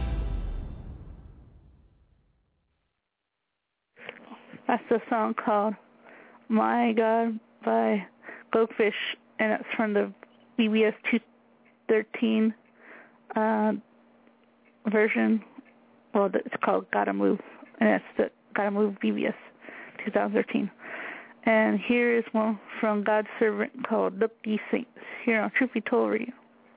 That's the song called My God by Goldfish, and it's from the B B S two thirteen uh, version. Well, it's called Gotta Move, and it's the Gotta Move B B S twenty thirteen. And here is one from God's Servant called Look Ye Saints, here on Truth Be Told Radio.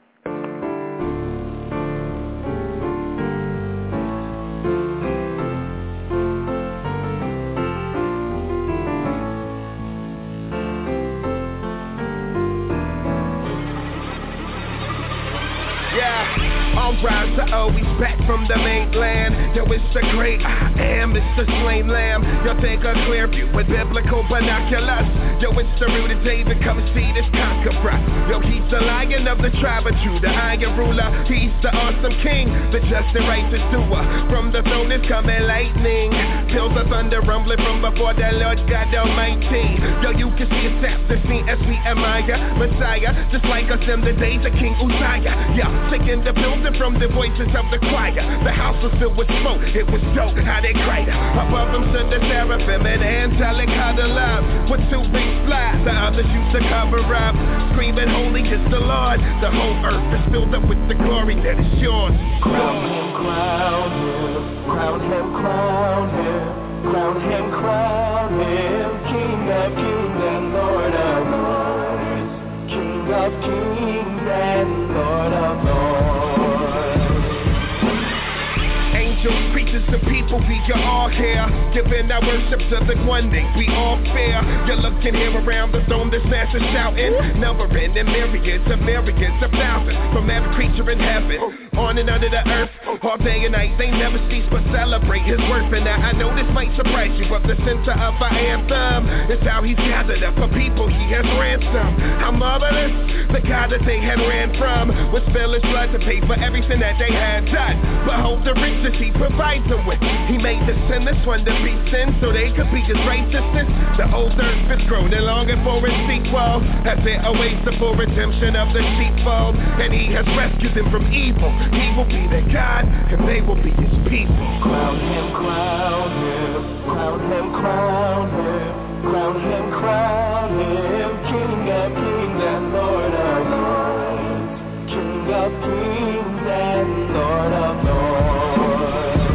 I'm proud to always back from the mainland. Yo, it's the great I am, it's the slain lamb. Yo, take a clear view with biblical binoculars. Yo, it's the root of David, come see this conqueror. Yo, he's the lion of the tribe of Judah, iron ruler. He's the awesome king, the just and righteous doer. From the throne is coming lightning, peals of thunder rumbling from before the Lord God Almighty. Yo, you can see a sap the scene as we admire Messiah, just like us in the days of King Uzziah. Yeah, taking the building from the voices of the choir. The house was filled with smoke, it was dope, how they cried. Above them stood the seraphim and angelic huddle up. With two wings fly, the others used to cover up. Screaming, holy is the Lord. The whole earth is filled up with the glory that is yours. Crown him, crown him, crown him, crown him. Crown him, crown him, King of kings and Lord of lords. King of kings and Lord of lords. Angels, creatures, and people, we are all here, giving our worship to the one name we all fear. You're looking here around the throne, this master shouting, numbering in myriads of myriads of thousands, from every creature in heaven, on and under the earth, all day and night, they never cease but celebrate his worth. And now I know this might surprise you, but the center of our anthem is how he's gathered up a people he has ransomed. How marvelous, the God that they had ran from would spill his blood to pay for everything that they had done. Behold the riches he provides them with. He made the sinless one to be sin so they could be his righteousness. The old earth is groaning, longing for its sequel as it awaits the full redemption of the sheepfold. And he has rescued them from evil. He will be their God, and they will be his people. Crown him, crown him, crown him, crown him, crown him, crown him, King of kings and Lord of lords. King of kings and Lord of lords.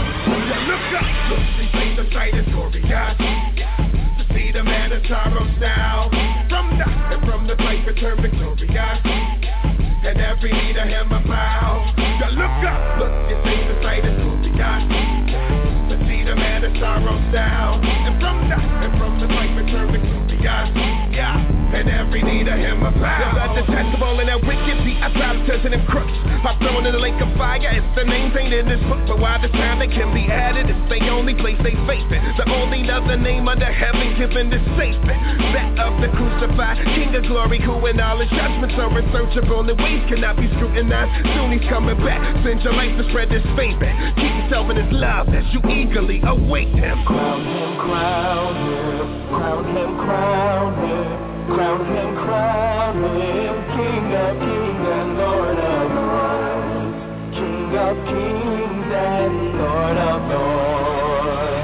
Look up, look, we face the sight is glorious. To see the man of sorrows now, from the and from the place return victorious. And every need of him a bow. You look up, look, you see the sight is glorious. To see the man of sorrows down. And from the, and from the fight return victorious. Yeah, and every need of him a bow. The blood detestable and that wicked, the idolaters and them crooks are thrown in the lake of fire. It's the names ain't in this book, but why this time they can be added? It's the only place they face it. The only other name under heaven given is Satan. That of the crucified King of glory, who in all his judgments are unsearchable and ways cannot be scrutinized. Soon he's coming back. Send your life to spread this fame back. Keep yourself in his love as you eagerly await him. Crown him, crown him, crown him, crown him, crown him, crown him, King of kings and Lord of lords. King of kings and Lord of lords.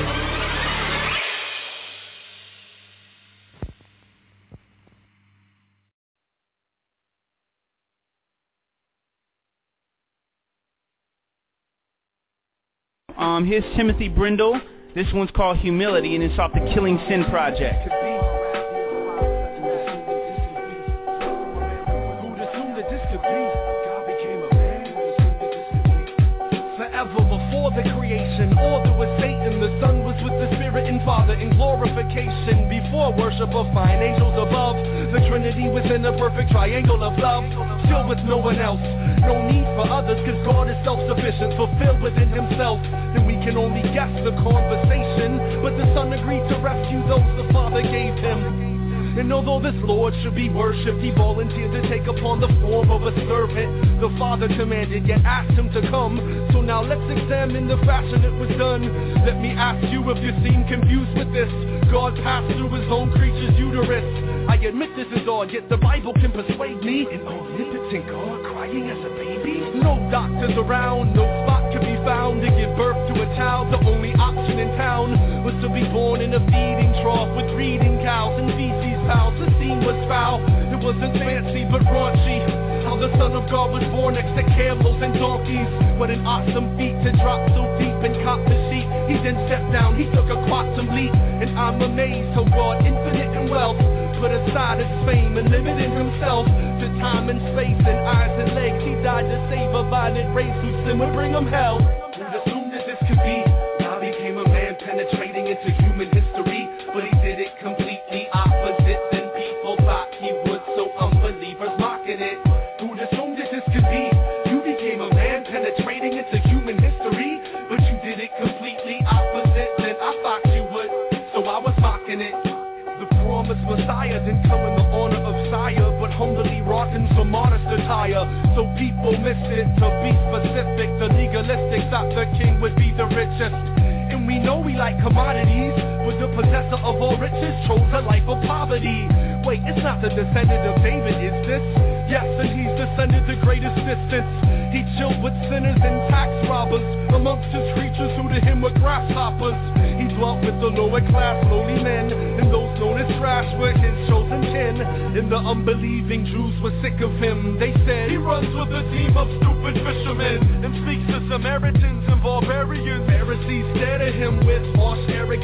Um, here's Timothy Brindle. This one's called Humility, and it's off the Killing Sin Project. Forever before the creation, order was Satan, the Son was with the Spirit and Father in glorification. Before worship of fine angels above, the Trinity was in a perfect triangle of love, still with no one else. No need for others, cause God is self-sufficient, fulfilled within himself. And we can only guess the conversation, but the Son agreed to rescue those the Father gave him. And although this Lord should be worshipped, he volunteered to take upon the form of a servant. The Father commanded, yet asked him to come. So now let's examine the fashion it was done. Let me ask you if you seem confused with this. God passed through his own creature's uterus. I admit this is odd, yet the Bible can persuade me. An omnipotent God crying as a baby? No doctors around, no spot could be found to give birth to a child. The only option in town was to be born in a feeding trough with breeding cows and feces pals. The scene was foul, it wasn't fancy but raunchy. How the Son of God was born next to camels and donkeys. What an awesome feat to drop so deep and cop the sheet. He then stepped down, he took a quantum leap. And I'm amazed how God, infinite in wealth, put aside his fame and limited himself to time and space and eyes and legs. He died to save a violent race whose sin would bring him hell. Who'd assume that this could be? God became a man penetrating into human history, but he did it completely opposite than people thought he would, so unbelievers mocking it. Who'd assume that this could be? You became a man penetrating into human history, but you did it completely opposite than I thought you would, so I was mocking it. Promised Messiah didn't come in the honor of sire, but humbly wrought in some modest attire. So people missed it. To be specific, the legalistics thought the king would be the richest. And we know we like commodities, but the possessor of all riches chose a life of poverty. Wait, it's not the descendant of David, is this? Yes, and he's descended the greatest distance. He chilled with sinners and tax robbers, amongst his creatures who to him were grasshoppers. He dwelt with the lower class, lowly men, and those known as trash were his chosen kin. And the unbelieving Jews were sick of him. They said, he runs with a team of stupid fishermen, and speaks to Samaritans and barbarians. Pharisees stared at him with awe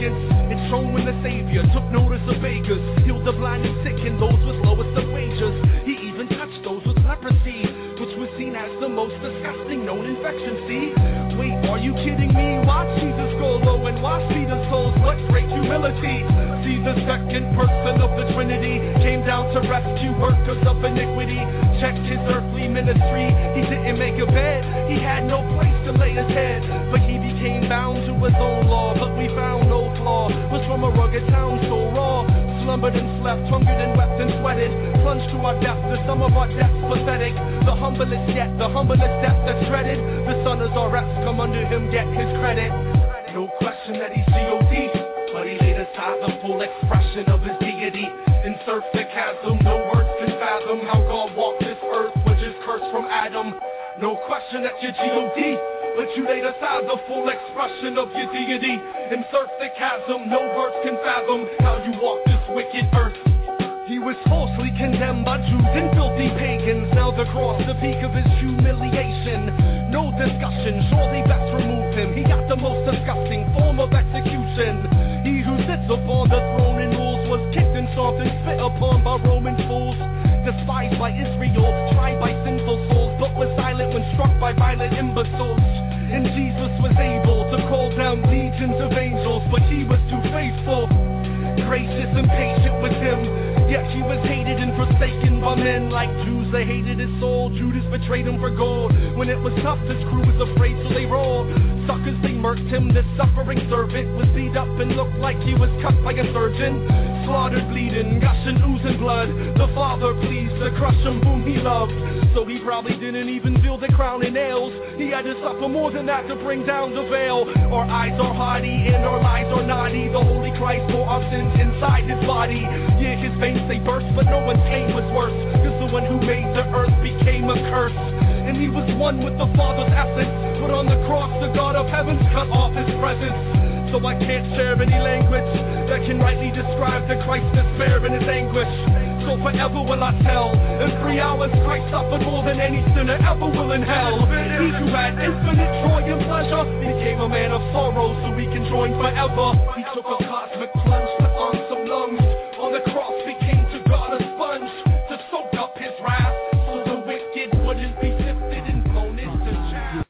arrogance. It's shown when the Savior took notice of beggars, healed the blind and sick and those with lowest of wages. He even touched those with leprosy, which was seen as the most disgusting known infection. See? Wait, are you kidding me? Watch Jesus go low and watch Peter's souls. What great humility. See, the second person of the Trinity came down to rescue workers of iniquity. Check his earthly ministry. He didn't make a bed. He had no place to lay his head. But he became bound to his own law. But we found no flaw. Was from a rugged town so raw. Slumbered and slept, hungered and wept and sweated. Plunged to our depths, the sum of our depths pathetic. The humblest yet, the humblest depth that's dreaded. The son is our reps, come under him, get his credit. No question that he's G O D, but he laid aside the full expression of his deity. And surfed the chasm, no words can fathom how God walked this earth, which is cursed from Adam. No question that you're G O D, but you laid aside the full expression of your deity. And surfed the chasm, no words can fathom how you walked this wicked earth. He was falsely condemned by Jews and filthy pagans. Now the cross, the peak of his humiliation. No discussion, surely best remove him. He got the most disgusting form of execution. He who sits upon the throne and rules was kicked and stomped and spit upon by Roman fools. Despised by Israel, tried by sinful souls, but was silent when struck by violent imbeciles. And Jesus was able to call down legions of angels, but he was too faithful, gracious and patient with him. Yet he was hated and forsaken by men like Jews. They hated his soul. Judas betrayed him for gold. When it was tough, his crew was afraid, so they rolled. Suckers, they murked him. This suffering servant was beat up and looked like he was cut by a surgeon. Slaughtered, bleeding, gushing, oozing blood. The Father pleased to crush him whom he loved. So he probably didn't even feel the crown and nails. He had to suffer more than that to bring down the veil. Our eyes are hardy and our lives are naughty. The Holy Christ bore our sins inside his body. Yeah, his veins they burst, but no one's pain was worse. Cause the one who made the earth became a curse. And he was one with the Father's essence. But on the cross, the God of heavens cut off his presence. So I can't share any language that can rightly describe the Christ's despair and his anguish. So forever will I tell, in three hours Christ suffered more than any sinner ever will in hell. He who had infinite joy and pleasure became a man of sorrow so we can join forever. He took a cosmic plunge to arms and lungs. On the cross became to God a sponge to soak up his wrath so the wicked wouldn't be sifted and blown into chaff.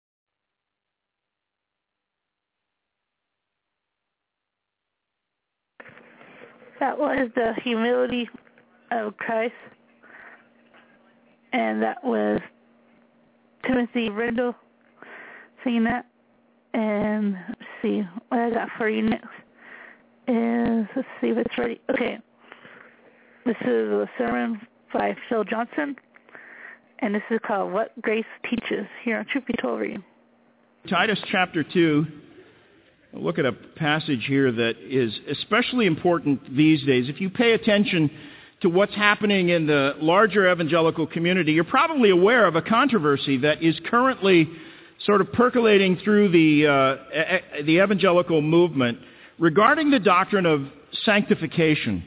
That was the humility of Christ, and that was Timothy Brindle singing that. And let's see what I got for you next is, let's see if it's ready. Okay, this is a sermon by Phil Johnson, and this is called What Grace Teaches, here on Truth Be Told Radio. Titus chapter two. Look at a passage here that is especially important these days. If you pay attention to what's happening in the larger evangelical community, you're probably aware of a controversy that is currently sort of percolating through the uh, the evangelical movement regarding the doctrine of sanctification.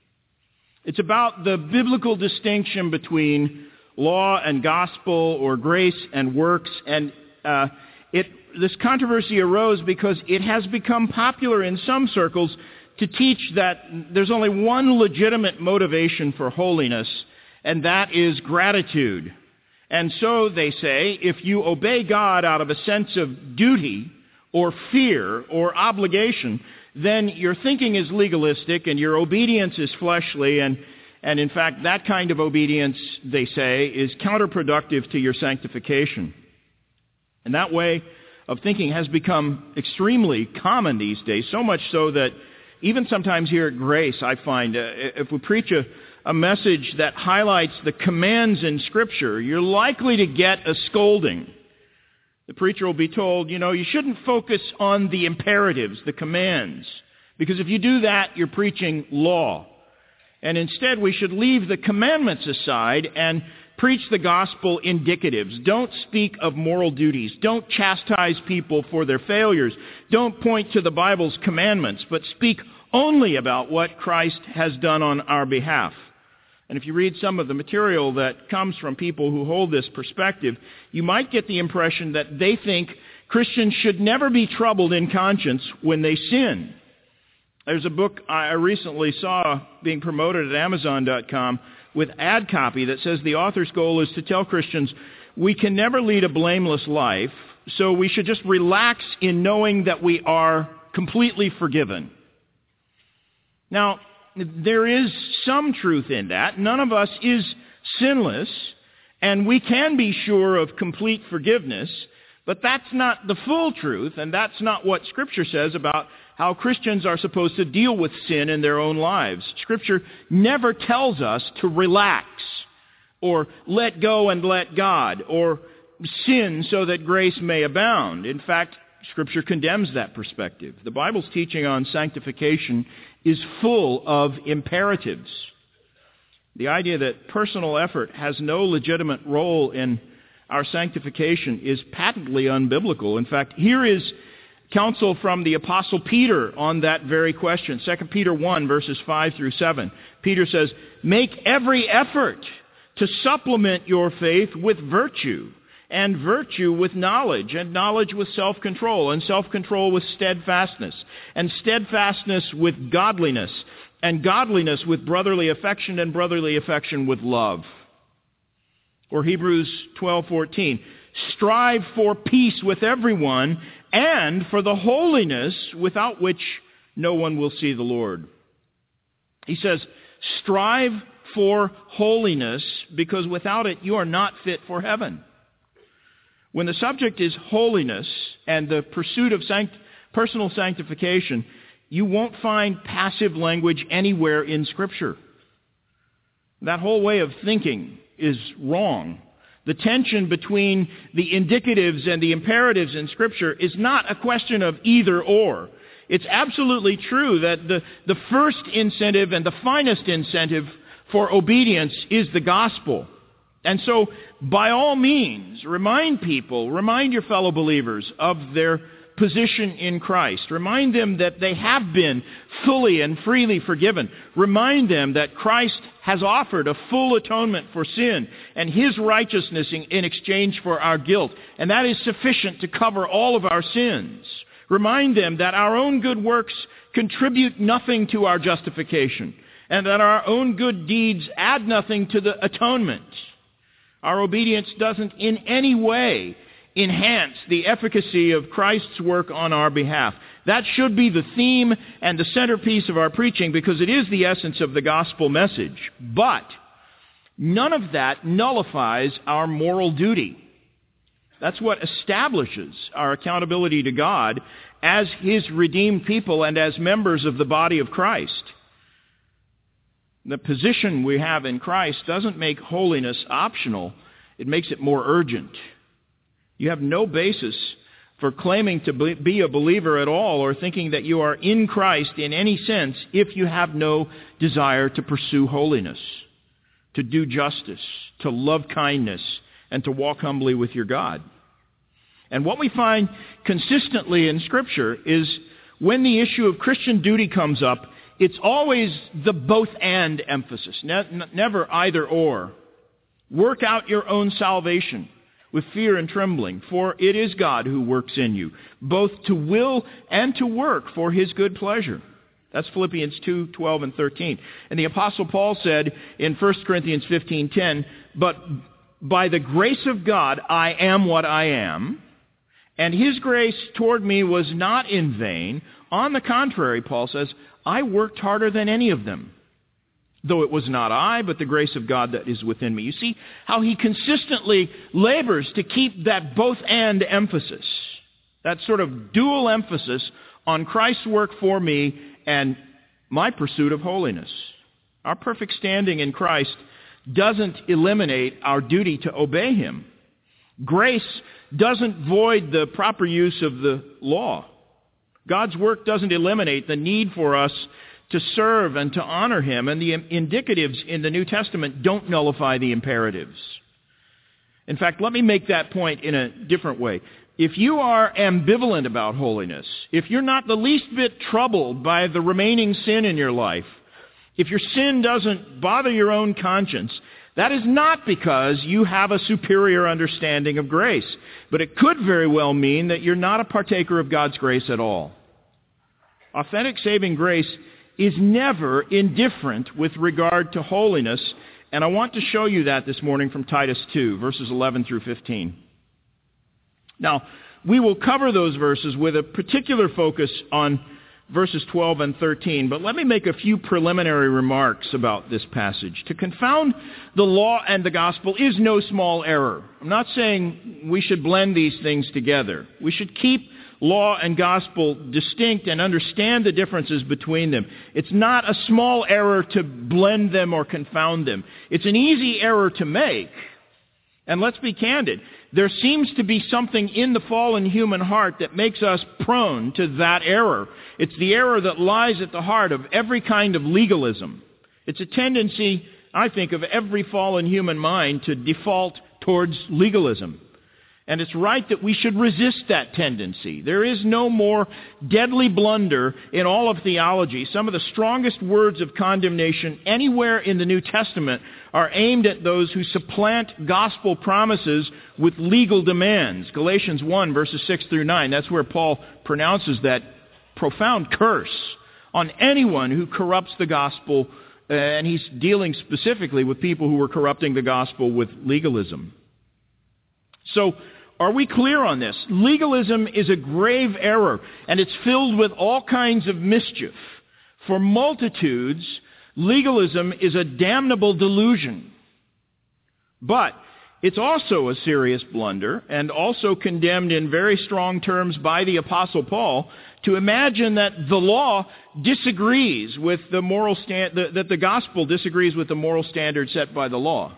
It's about the biblical distinction between law and gospel, or grace and works, and uh, it this controversy arose because it has become popular in some circles to teach that there's only one legitimate motivation for holiness, and that is gratitude. And so, they say, if you obey God out of a sense of duty or fear or obligation, then your thinking is legalistic and your obedience is fleshly, and, and in fact, that kind of obedience, they say, is counterproductive to your sanctification. And that way of thinking has become extremely common these days, so much so that even sometimes here at Grace, I find, uh, if we preach a, a message that highlights the commands in Scripture, you're likely to get a scolding. The preacher will be told, you know, you shouldn't focus on the imperatives, the commands, because if you do that, you're preaching law. And instead, we should leave the commandments aside and preach the gospel indicatives. Don't speak of moral duties. Don't chastise people for their failures. Don't point to the Bible's commandments, but speak only about what Christ has done on our behalf. And if you read some of the material that comes from people who hold this perspective, you might get the impression that they think Christians should never be troubled in conscience when they sin. There's a book I recently saw being promoted at Amazon dot com with ad copy that says the author's goal is to tell Christians we can never lead a blameless life, so we should just relax in knowing that we are completely forgiven. Now, there is some truth in that. None of us is sinless, and we can be sure of complete forgiveness, but that's not the full truth, and that's not what Scripture says about how Christians are supposed to deal with sin in their own lives. Scripture never tells us to relax, or let go and let God, or sin so that grace may abound. In fact, Scripture condemns that perspective. The Bible's teaching on sanctification is full of imperatives. The idea that personal effort has no legitimate role in our sanctification is patently unbiblical. In fact, here is counsel from the Apostle Peter on that very question. Second Peter one, verses five through seven. Peter says, "Make every effort to supplement your faith with virtue, and virtue with knowledge, and knowledge with self-control, and self-control with steadfastness, and steadfastness with godliness, and godliness with brotherly affection, and brotherly affection with love." Or Hebrews twelve fourteen, "Strive for peace with everyone, and for the holiness without which no one will see the Lord." He says, strive for holiness, because without it you are not fit for heaven. When the subject is holiness and the pursuit of sanct- personal sanctification, you won't find passive language anywhere in Scripture. That whole way of thinking is wrong. The tension between the indicatives and the imperatives in Scripture is not a question of either or. It's absolutely true that the, the first incentive and the finest incentive for obedience is the gospel. And so, by all means, remind people, remind your fellow believers of their position in Christ. Remind them that they have been fully and freely forgiven. Remind them that Christ has offered a full atonement for sin and His righteousness in, in exchange for our guilt. And that is sufficient to cover all of our sins. Remind them that our own good works contribute nothing to our justification, and that our own good deeds add nothing to the atonement. Our obedience doesn't in any way enhance the efficacy of Christ's work on our behalf. That should be the theme and the centerpiece of our preaching, because it is the essence of the gospel message. But none of that nullifies our moral duty. That's what establishes our accountability to God as His redeemed people and as members of the body of Christ. The position we have in Christ doesn't make holiness optional. It makes it more urgent. You have no basis for claiming to be a believer at all, or thinking that you are in Christ in any sense, if you have no desire to pursue holiness, to do justice, to love kindness, and to walk humbly with your God. And what we find consistently in Scripture is when the issue of Christian duty comes up, it's always the both-and emphasis, ne- never either-or. Work out your own salvation with fear and trembling, for it is God who works in you, both to will and to work for His good pleasure. That's Philippians two, twelve, and thirteen. And the Apostle Paul said in First Corinthians fifteen, ten, "But by the grace of God I am what I am, and His grace toward me was not in vain. On the contrary," Paul says, "I worked harder than any of them, though it was not I, but the grace of God that is within me." You see how he consistently labors to keep that both-and emphasis, that sort of dual emphasis on Christ's work for me and my pursuit of holiness. Our perfect standing in Christ doesn't eliminate our duty to obey Him. Grace doesn't void the proper use of the law. God's work doesn't eliminate the need for us to serve and to honor Him, and the indicatives in the New Testament don't nullify the imperatives. In fact, let me make that point in a different way. If you are ambivalent about holiness, if you're not the least bit troubled by the remaining sin in your life, if your sin doesn't bother your own conscience, that is not because you have a superior understanding of grace, but it could very well mean that you're not a partaker of God's grace at all. Authentic saving grace is never indifferent with regard to holiness, and I want to show you that this morning from Titus two, verses eleven through fifteen. Now, we will cover those verses with a particular focus on verses twelve and thirteen, but let me make a few preliminary remarks about this passage. To confound the law and the gospel is no small error. I'm not saying we should blend these things together. We should keep law and gospel distinct and understand the differences between them. It's not a small error to blend them or confound them. It's an easy error to make. And let's be candid. There seems to be something in the fallen human heart that makes us prone to that error. It's the error that lies at the heart of every kind of legalism. It's a tendency, I think, of every fallen human mind to default towards legalism. And it's right that we should resist that tendency. There is no more deadly blunder in all of theology. Some of the strongest words of condemnation anywhere in the New Testament are aimed at those who supplant gospel promises with legal demands. Galatians one, verses six through nine, that's where Paul pronounces that profound curse on anyone who corrupts the gospel, uh, and he's dealing specifically with people who were corrupting the gospel with legalism. So, are we clear on this? Legalism is a grave error, and it's filled with all kinds of mischief. For multitudes, legalism is a damnable delusion. But it's also a serious blunder, and also condemned in very strong terms by the Apostle Paul, to imagine that the law disagrees with the moral stand, that the gospel disagrees with the moral standard set by the law.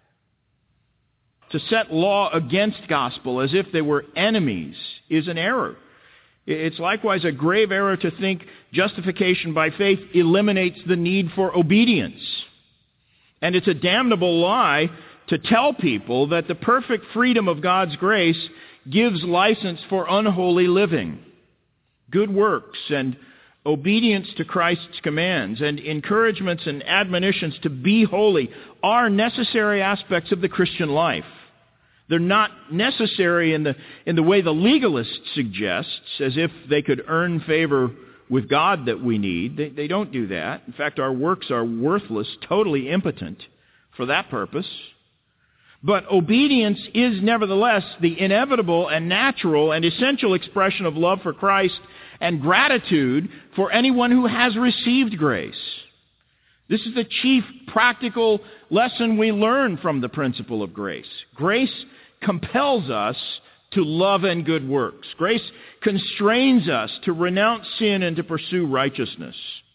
To set law against gospel as if they were enemies is an error. It's likewise a grave error to think justification by faith eliminates the need for obedience. And it's a damnable lie to tell people that the perfect freedom of God's grace gives license for unholy living. Good works and obedience to Christ's commands and encouragements and admonitions to be holy are necessary aspects of the Christian life. They're not necessary in the in the way the legalist suggests, as if they could earn favor with God that we need. They, they don't do that. In fact, our works are worthless, totally impotent for that purpose. But obedience is nevertheless the inevitable and natural and essential expression of love for Christ and gratitude for anyone who has received grace. This is the chief practical lesson we learn from the principle of grace. Grace compels us to love and good works. Grace constrains us to renounce sin and to pursue righteousness.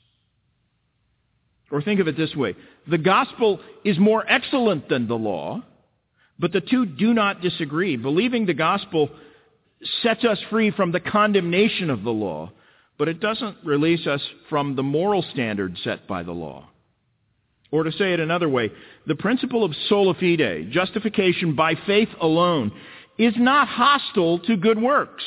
Or think of it this way. The gospel is more excellent than the law, but the two do not disagree. Believing the gospel sets us free from the condemnation of the law, but it doesn't release us from the moral standard set by the law. Or to say it another way, the principle of sola fide, justification by faith alone, is not hostile to good works.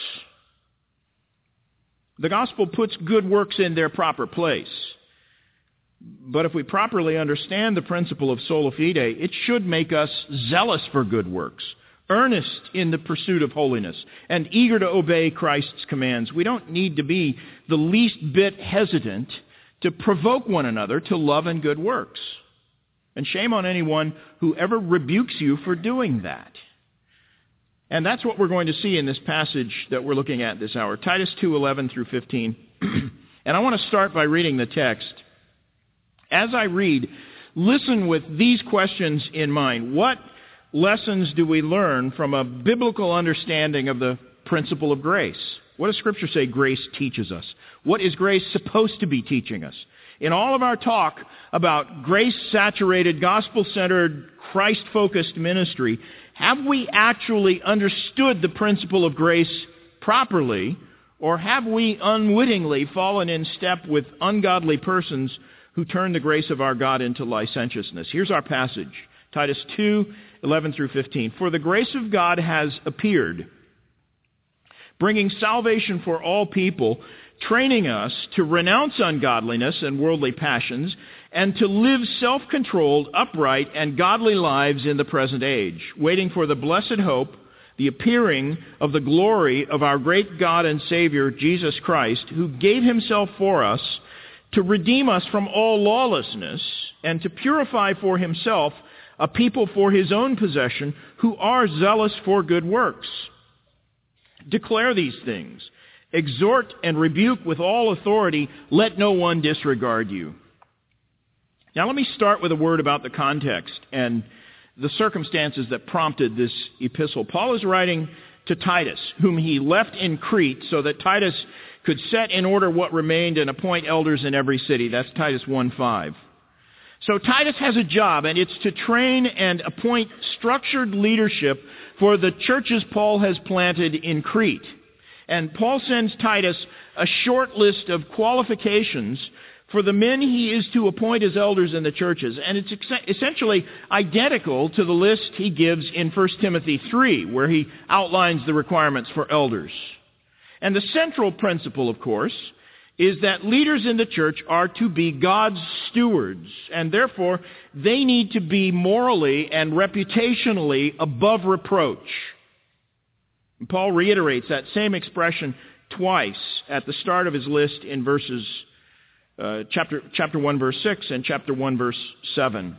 The gospel puts good works in their proper place. But if we properly understand the principle of sola fide, it should make us zealous for good works, earnest in the pursuit of holiness, and eager to obey Christ's commands. We don't need to be the least bit hesitant to provoke one another to love and good works. And shame on anyone who ever rebukes you for doing that. And that's what we're going to see in this passage that we're looking at this hour, Titus two, eleven through fifteen. And I want to start by reading the text. As I read, listen with these questions in mind. What lessons do we learn from a biblical understanding of the principle of grace? What does Scripture say grace teaches us? What is grace supposed to be teaching us? In all of our talk about grace-saturated, gospel-centered, Christ-focused ministry, have we actually understood the principle of grace properly, or have we unwittingly fallen in step with ungodly persons who turn the grace of our God into licentiousness? Here's our passage, Titus two, eleven through fifteen. For the grace of God has appeared, bringing salvation for all people, training us to renounce ungodliness and worldly passions, and to live self-controlled, upright, and godly lives in the present age, waiting for the blessed hope, the appearing of the glory of our great God and Savior, Jesus Christ, who gave himself for us to redeem us from all lawlessness and to purify for himself a people for his own possession who are zealous for good works. Declare these things. Exhort and rebuke with all authority. Let no one disregard you. Now let me start with a word about the context and the circumstances that prompted this epistle. Paul is writing to Titus, whom he left in Crete so that Titus could set in order what remained and appoint elders in every city. That's Titus one five. So Titus has a job, and it's to train and appoint structured leadership for the churches Paul has planted in Crete. And Paul sends Titus a short list of qualifications for the men he is to appoint as elders in the churches. And it's ex- essentially identical to the list he gives in First Timothy three, where he outlines the requirements for elders. And the central principle, of course, is that leaders in the church are to be God's stewards, and therefore they need to be morally and reputationally above reproach. And Paul reiterates that same expression twice at the start of his list in verses uh, chapter chapter one verse six and chapter one verse seven.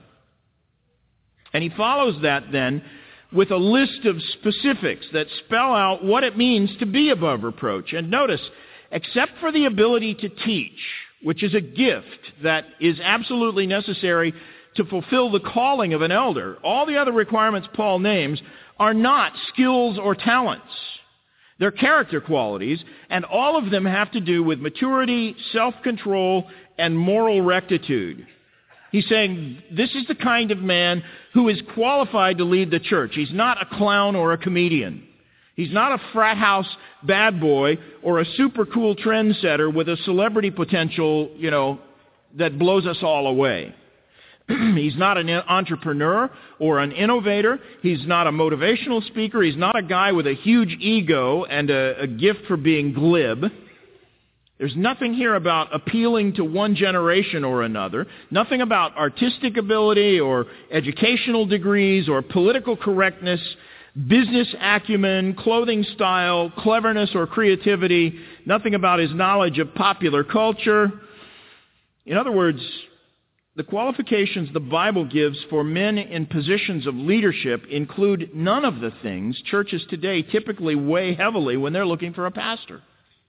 And he follows that then with a list of specifics that spell out what it means to be above reproach. And notice, except for the ability to teach, which is a gift that is absolutely necessary to fulfill the calling of an elder, all the other requirements Paul names are not skills or talents. They're character qualities, and all of them have to do with maturity, self-control, and moral rectitude. He's saying this is the kind of man who is qualified to lead the church. He's not a clown or a comedian. He's not a frat house bad boy or a super cool trendsetter with a celebrity potential, you know, that blows us all away. He's not an entrepreneur or an innovator. He's not a motivational speaker. He's not a guy with a huge ego and a, a gift for being glib. There's nothing here about appealing to one generation or another, nothing about artistic ability or educational degrees or political correctness, business acumen, clothing style, cleverness or creativity, nothing about his knowledge of popular culture. In other words, the qualifications the Bible gives for men in positions of leadership include none of the things churches today typically weigh heavily when they're looking for a pastor.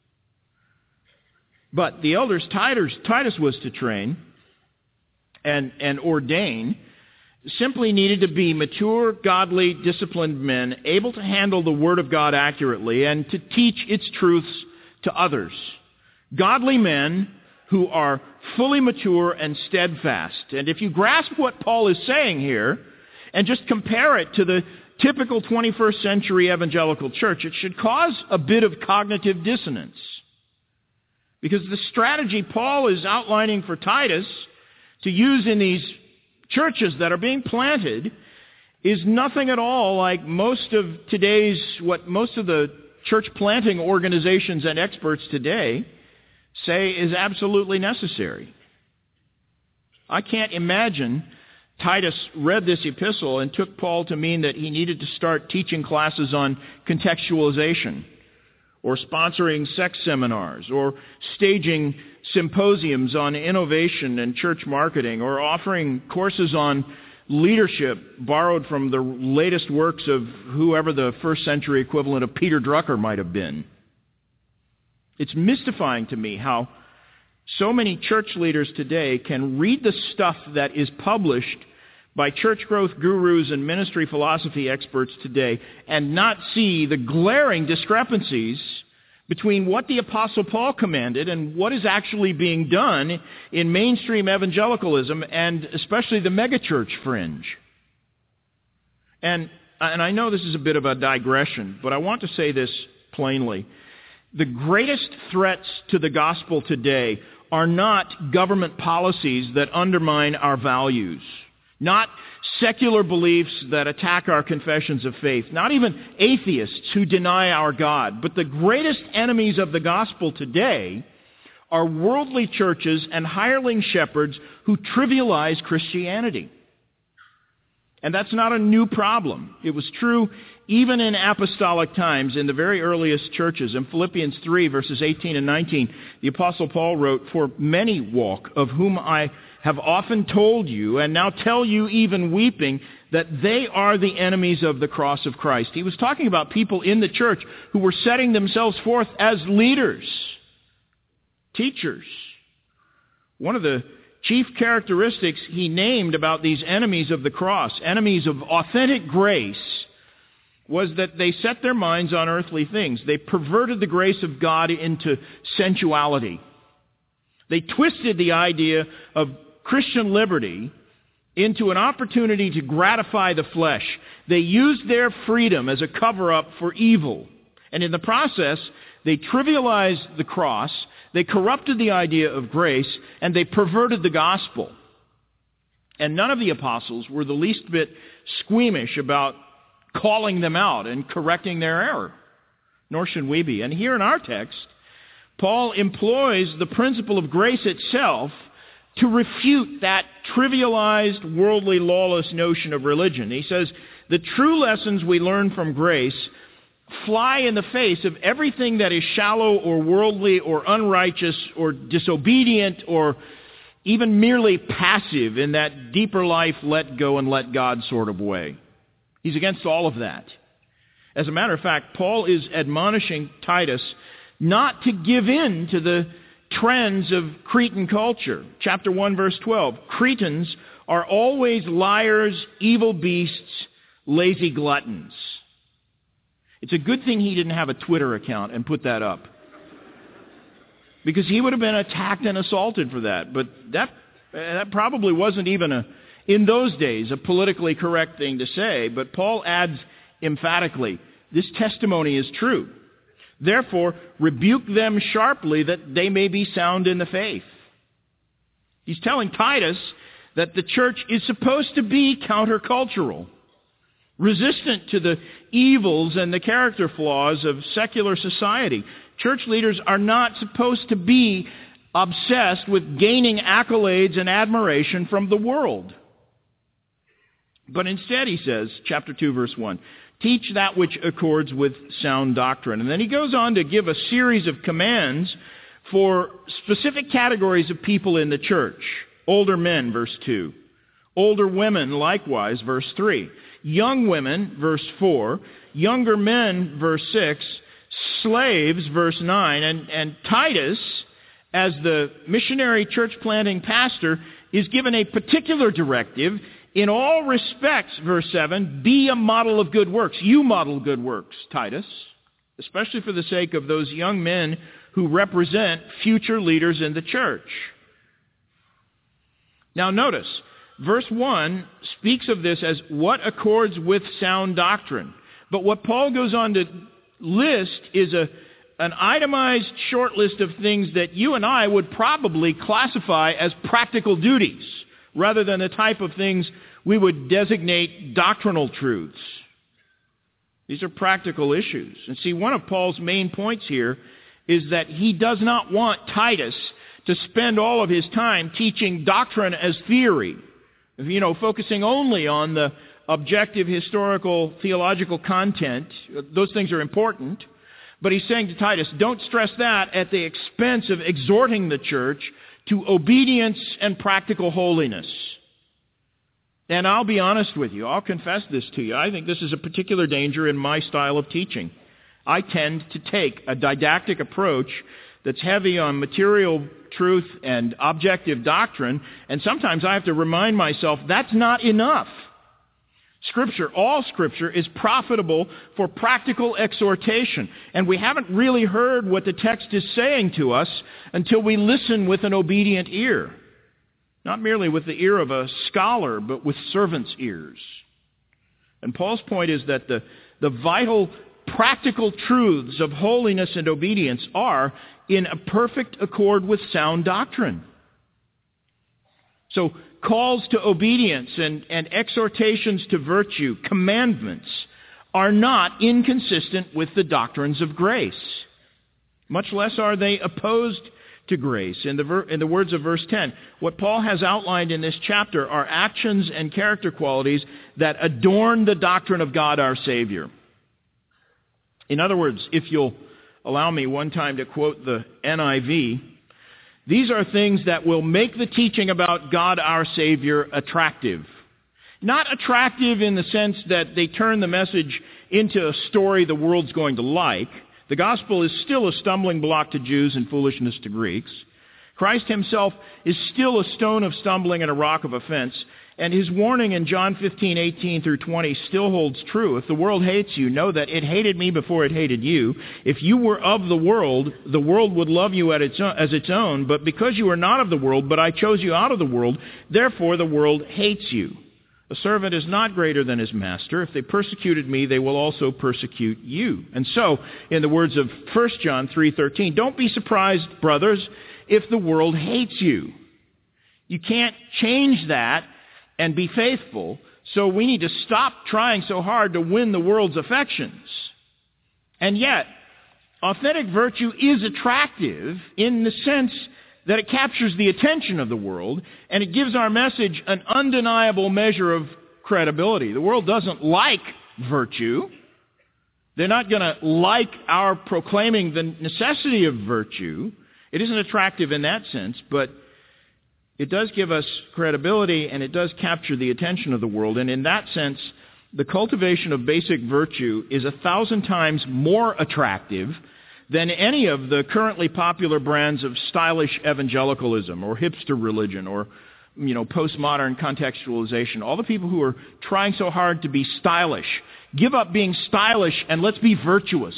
But the elders Titus, Titus was to train and, and ordain simply needed to be mature, godly, disciplined men, able to handle the Word of God accurately and to teach its truths to others. Godly men who are fully mature and steadfast. And if you grasp what Paul is saying here and just compare it to the typical twenty-first century evangelical church, it should cause a bit of cognitive dissonance. Because the strategy Paul is outlining for Titus to use in these churches that are being planted is nothing at all like most of today's, what most of the church planting organizations and experts today say is absolutely necessary. I can't imagine Titus read this epistle and took Paul to mean that he needed to start teaching classes on contextualization, or sponsoring sex seminars, or staging symposiums on innovation and church marketing, or offering courses on leadership borrowed from the latest works of whoever the first century equivalent of Peter Drucker might have been. It's mystifying to me how so many church leaders today can read the stuff that is published by church growth gurus and ministry philosophy experts today and not see the glaring discrepancies between what the Apostle Paul commanded and what is actually being done in mainstream evangelicalism and especially the megachurch fringe. And, and I know this is a bit of a digression, but I want to say this plainly. The greatest threats to the gospel today are not government policies that undermine our values, not secular beliefs that attack our confessions of faith, not even atheists who deny our God. But the greatest enemies of the gospel today are worldly churches and hireling shepherds who trivialize Christianity. And that's not a new problem. It was true even in apostolic times in the very earliest churches. In Philippians three, verses eighteen and nineteen, the Apostle Paul wrote, "For many walk, of whom I have often told you, and now tell you even weeping, that they are the enemies of the cross of Christ." He was talking about people in the church who were setting themselves forth as leaders, teachers. One of the chief characteristics he named about these enemies of the cross, enemies of authentic grace, was that they set their minds on earthly things. They perverted the grace of God into sensuality. They twisted the idea of Christian liberty into an opportunity to gratify the flesh. They used their freedom as a cover-up for evil. And in the process, they trivialized the cross, they corrupted the idea of grace, and they perverted the gospel. And none of the apostles were the least bit squeamish about calling them out and correcting their error. Nor should we be. And here in our text, Paul employs the principle of grace itself to refute that trivialized, worldly, lawless notion of religion. He says, the true lessons we learn from grace fly in the face of everything that is shallow or worldly or unrighteous or disobedient or even merely passive in that deeper life, let go and let God sort of way. He's against all of that. As a matter of fact, Paul is admonishing Titus not to give in to the trends of Cretan culture. Chapter one, verse twelve. Cretans are always liars, evil beasts, lazy gluttons. It's a good thing he didn't have a Twitter account and put that up, because he would have been attacked and assaulted for that. But that that probably wasn't even a, in those days, a politically correct thing to say. But Paul adds emphatically, this testimony is true. Therefore, rebuke them sharply that they may be sound in the faith. He's telling Titus that the church is supposed to be countercultural, resistant to the evils and the character flaws of secular society. Church leaders are not supposed to be obsessed with gaining accolades and admiration from the world. But instead, he says, chapter two, verse one, teach that which accords with sound doctrine. And then he goes on to give a series of commands for specific categories of people in the church. Older men, verse two. Older women, likewise, verse three. Young women, verse four. Younger men, verse six. Slaves, verse nine. And, and Titus, as the missionary church planting pastor, is given a particular directive. In all respects, verse seven, be a model of good works. You model good works, Titus, especially for the sake of those young men who represent future leaders in the church. Now notice, verse one speaks of this as what accords with sound doctrine. But what Paul goes on to list is a, an itemized short list of things that you and I would probably classify as practical duties, rather than the type of things we would designate doctrinal truths. These are practical issues. And see, one of Paul's main points here is that he does not want Titus to spend all of his time teaching doctrine as theory, you know, focusing only on the objective, historical, theological content. Those things are important. But he's saying to Titus, don't stress that at the expense of exhorting the church to obedience and practical holiness. And I'll be honest with you, I'll confess this to you. I think this is a particular danger in my style of teaching. I tend to take a didactic approach that's heavy on material truth and objective doctrine, and sometimes I have to remind myself that's not enough. Scripture, all Scripture, is profitable for practical exhortation. And we haven't really heard what the text is saying to us until we listen with an obedient ear. Not merely with the ear of a scholar, but with servants' ears. And Paul's point is that the, the vital practical truths of holiness and obedience are in a perfect accord with sound doctrine. So calls to obedience and, and exhortations to virtue, commandments, are not inconsistent with the doctrines of grace. Much less are they opposed to grace. In the, ver- in the words of verse ten, what Paul has outlined in this chapter are actions and character qualities that adorn the doctrine of God our Savior. In other words, if you'll allow me one time to quote the N I V, these are things that will make the teaching about God our Savior attractive. Not attractive in the sense that they turn the message into a story the world's going to like. The gospel is still a stumbling block to Jews and foolishness to Greeks. Christ himself is still a stone of stumbling and a rock of offense. And his warning in John fifteen, eighteen through twenty still holds true. If the world hates you, know that it hated me before it hated you. If you were of the world, the world would love you at its own, as its own. But because you are not of the world, but I chose you out of the world, therefore the world hates you. A servant is not greater than his master. If they persecuted me, they will also persecute you. And so, in the words of First John three thirteen, don't be surprised, brothers, if the world hates you. You can't change that and be faithful, so we need to stop trying so hard to win the world's affections. And yet, authentic virtue is attractive in the sense that it captures the attention of the world, and it gives our message an undeniable measure of credibility. The world doesn't like virtue. They're not going to like our proclaiming the necessity of virtue. It isn't attractive in that sense, but it does give us credibility, and it does capture the attention of the world. And in that sense, the cultivation of basic virtue is a thousand times more attractive than any of the currently popular brands of stylish evangelicalism or hipster religion or, you know, postmodern contextualization. All the people who are trying so hard to be stylish. Give up being stylish and let's be virtuous.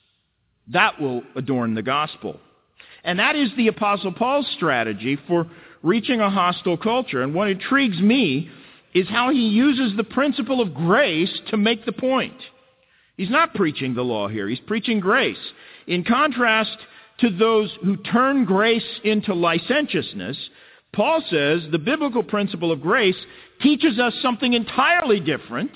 That will adorn the gospel. And that is the Apostle Paul's strategy for reaching a hostile culture. And what intrigues me is how he uses the principle of grace to make the point. He's not preaching the law here. He's preaching grace. In contrast to those who turn grace into licentiousness, Paul says the biblical principle of grace teaches us something entirely different.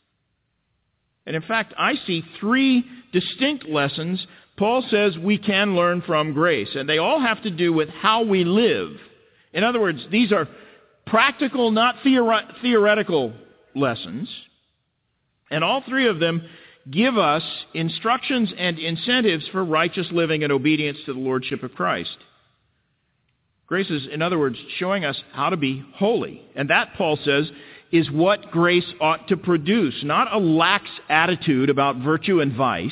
And in fact, I see three distinct lessons Paul says we can learn from grace. And they all have to do with how we live. In other words, these are practical, not theore- theoretical lessons. And all three of them give us instructions and incentives for righteous living and obedience to the Lordship of Christ. Grace is, in other words, showing us how to be holy. And that, Paul says, is what grace ought to produce. Not a lax attitude about virtue and vice.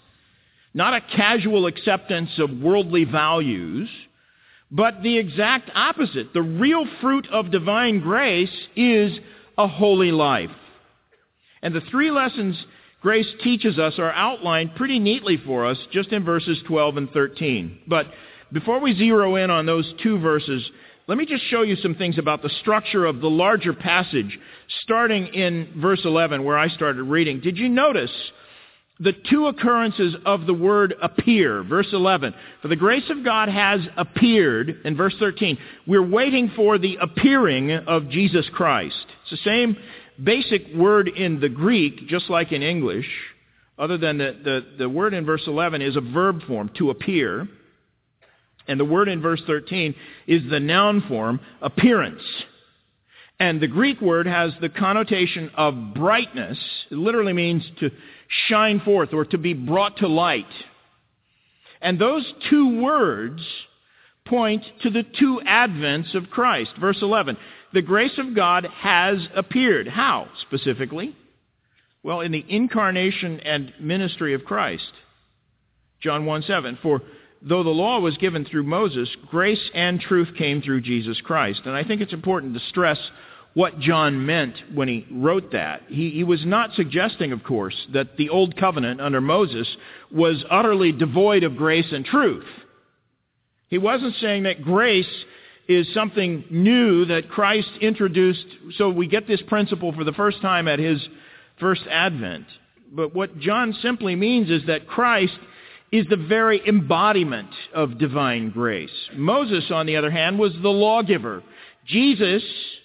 Not a casual acceptance of worldly values. But the exact opposite. The real fruit of divine grace is a holy life. And the three lessons grace teaches us are outlined pretty neatly for us just in verses twelve and thirteen. But before we zero in on those two verses, let me just show you some things about the structure of the larger passage, starting in verse eleven, where I started reading. Did you notice the two occurrences of the word appear? Verse eleven, for the grace of God has appeared. In verse thirteen, we're waiting for the appearing of Jesus Christ. It's the same basic word in the Greek, just like in English, other than the, the, the word in verse eleven is a verb form, to appear. And the word in verse thirteen is the noun form, appearance. And the Greek word has the connotation of brightness. It literally means to shine forth or to be brought to light. And those two words point to the two advents of Christ. Verse eleven, the grace of God has appeared. How, specifically? Well, in the incarnation and ministry of Christ. John one seven, for though the law was given through Moses, grace and truth came through Jesus Christ. And I think it's important to stress what John meant when he wrote that. He, he was not suggesting, of course, that the Old Covenant under Moses was utterly devoid of grace and truth. He wasn't saying that grace is something new that Christ introduced, so we get this principle for the first time at his first advent. But what John simply means is that Christ is the very embodiment of divine grace. Moses, on the other hand, was the lawgiver. Jesus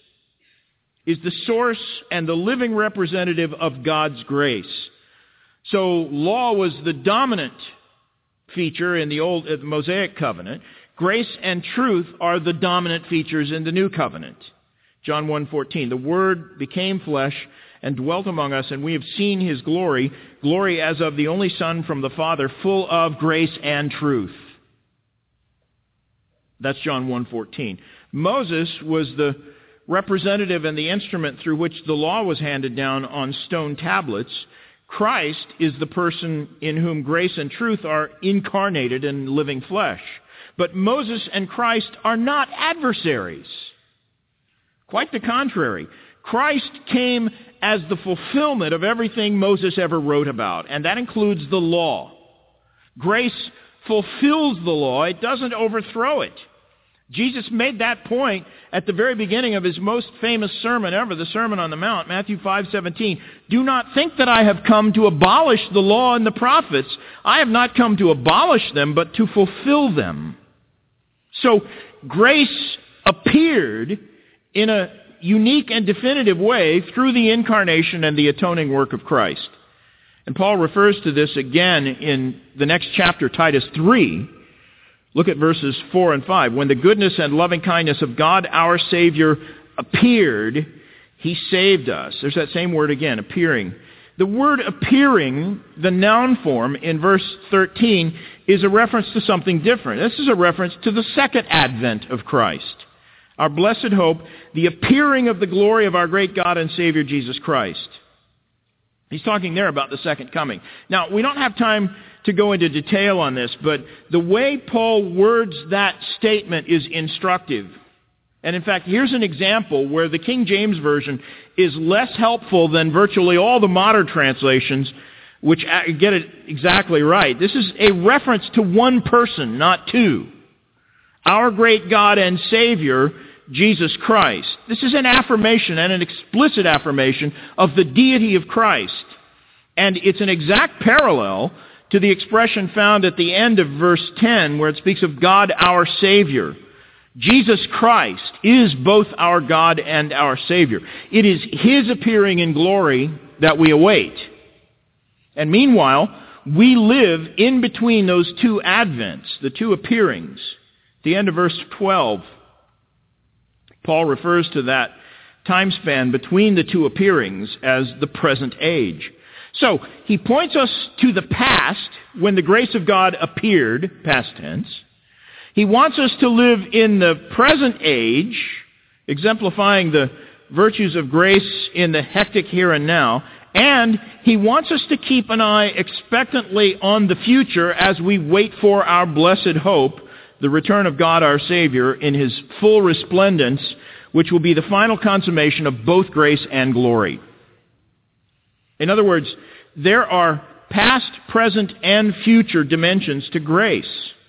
is the source and the living representative of God's grace. So law was the dominant feature in the old uh, Mosaic covenant. Grace and truth are the dominant features in the new covenant. John one fourteen, the Word became flesh and dwelt among us, and we have seen his glory, glory as of the only Son from the Father, full of grace and truth. That's John one fourteen. Moses was the representative and the instrument through which the law was handed down on stone tablets. Christ is the person in whom grace and truth are incarnated in living flesh. But Moses and Christ are not adversaries. Quite the contrary. Christ came as the fulfillment of everything Moses ever wrote about, and that includes the law. Grace fulfills the law. It doesn't overthrow it. Jesus made that point at the very beginning of his most famous sermon ever, the Sermon on the Mount, Matthew five seventeen. Do not think that I have come to abolish the law and the prophets. I have not come to abolish them, but to fulfill them. So grace appeared in a unique and definitive way through the incarnation and the atoning work of Christ. And Paul refers to this again in the next chapter, Titus three. Look at verses four and five. When the goodness and loving kindness of God our Savior appeared, he saved us. There's that same word again, appearing. The word appearing, the noun form in verse thirteen, is a reference to something different. This is a reference to the second advent of Christ. Our blessed hope, the appearing of the glory of our great God and Savior Jesus Christ. He's talking there about the second coming. Now, we don't have time to go into detail on this, but the way Paul words that statement is instructive. And in fact, here's an example where the King James Version is less helpful than virtually all the modern translations, which get it exactly right. This is a reference to one person, not two. Our great God and Savior, Jesus Christ. This is an affirmation and an explicit affirmation of the deity of Christ. And it's an exact parallel to the expression found at the end of verse ten, where it speaks of God our Savior. Jesus Christ is both our God and our Savior. It is his appearing in glory that we await. And meanwhile, we live in between those two advents, the two appearings. At the end of verse twelve, Paul refers to that time span between the two appearings as the present age. So, he points us to the past, when the grace of God appeared, past tense. He wants us to live in the present age, exemplifying the virtues of grace in the hectic here and now. And he wants us to keep an eye expectantly on the future as we wait for our blessed hope, the return of God our Savior in his full resplendence, which will be the final consummation of both grace and glory. In other words, there are past, present, and future dimensions to grace.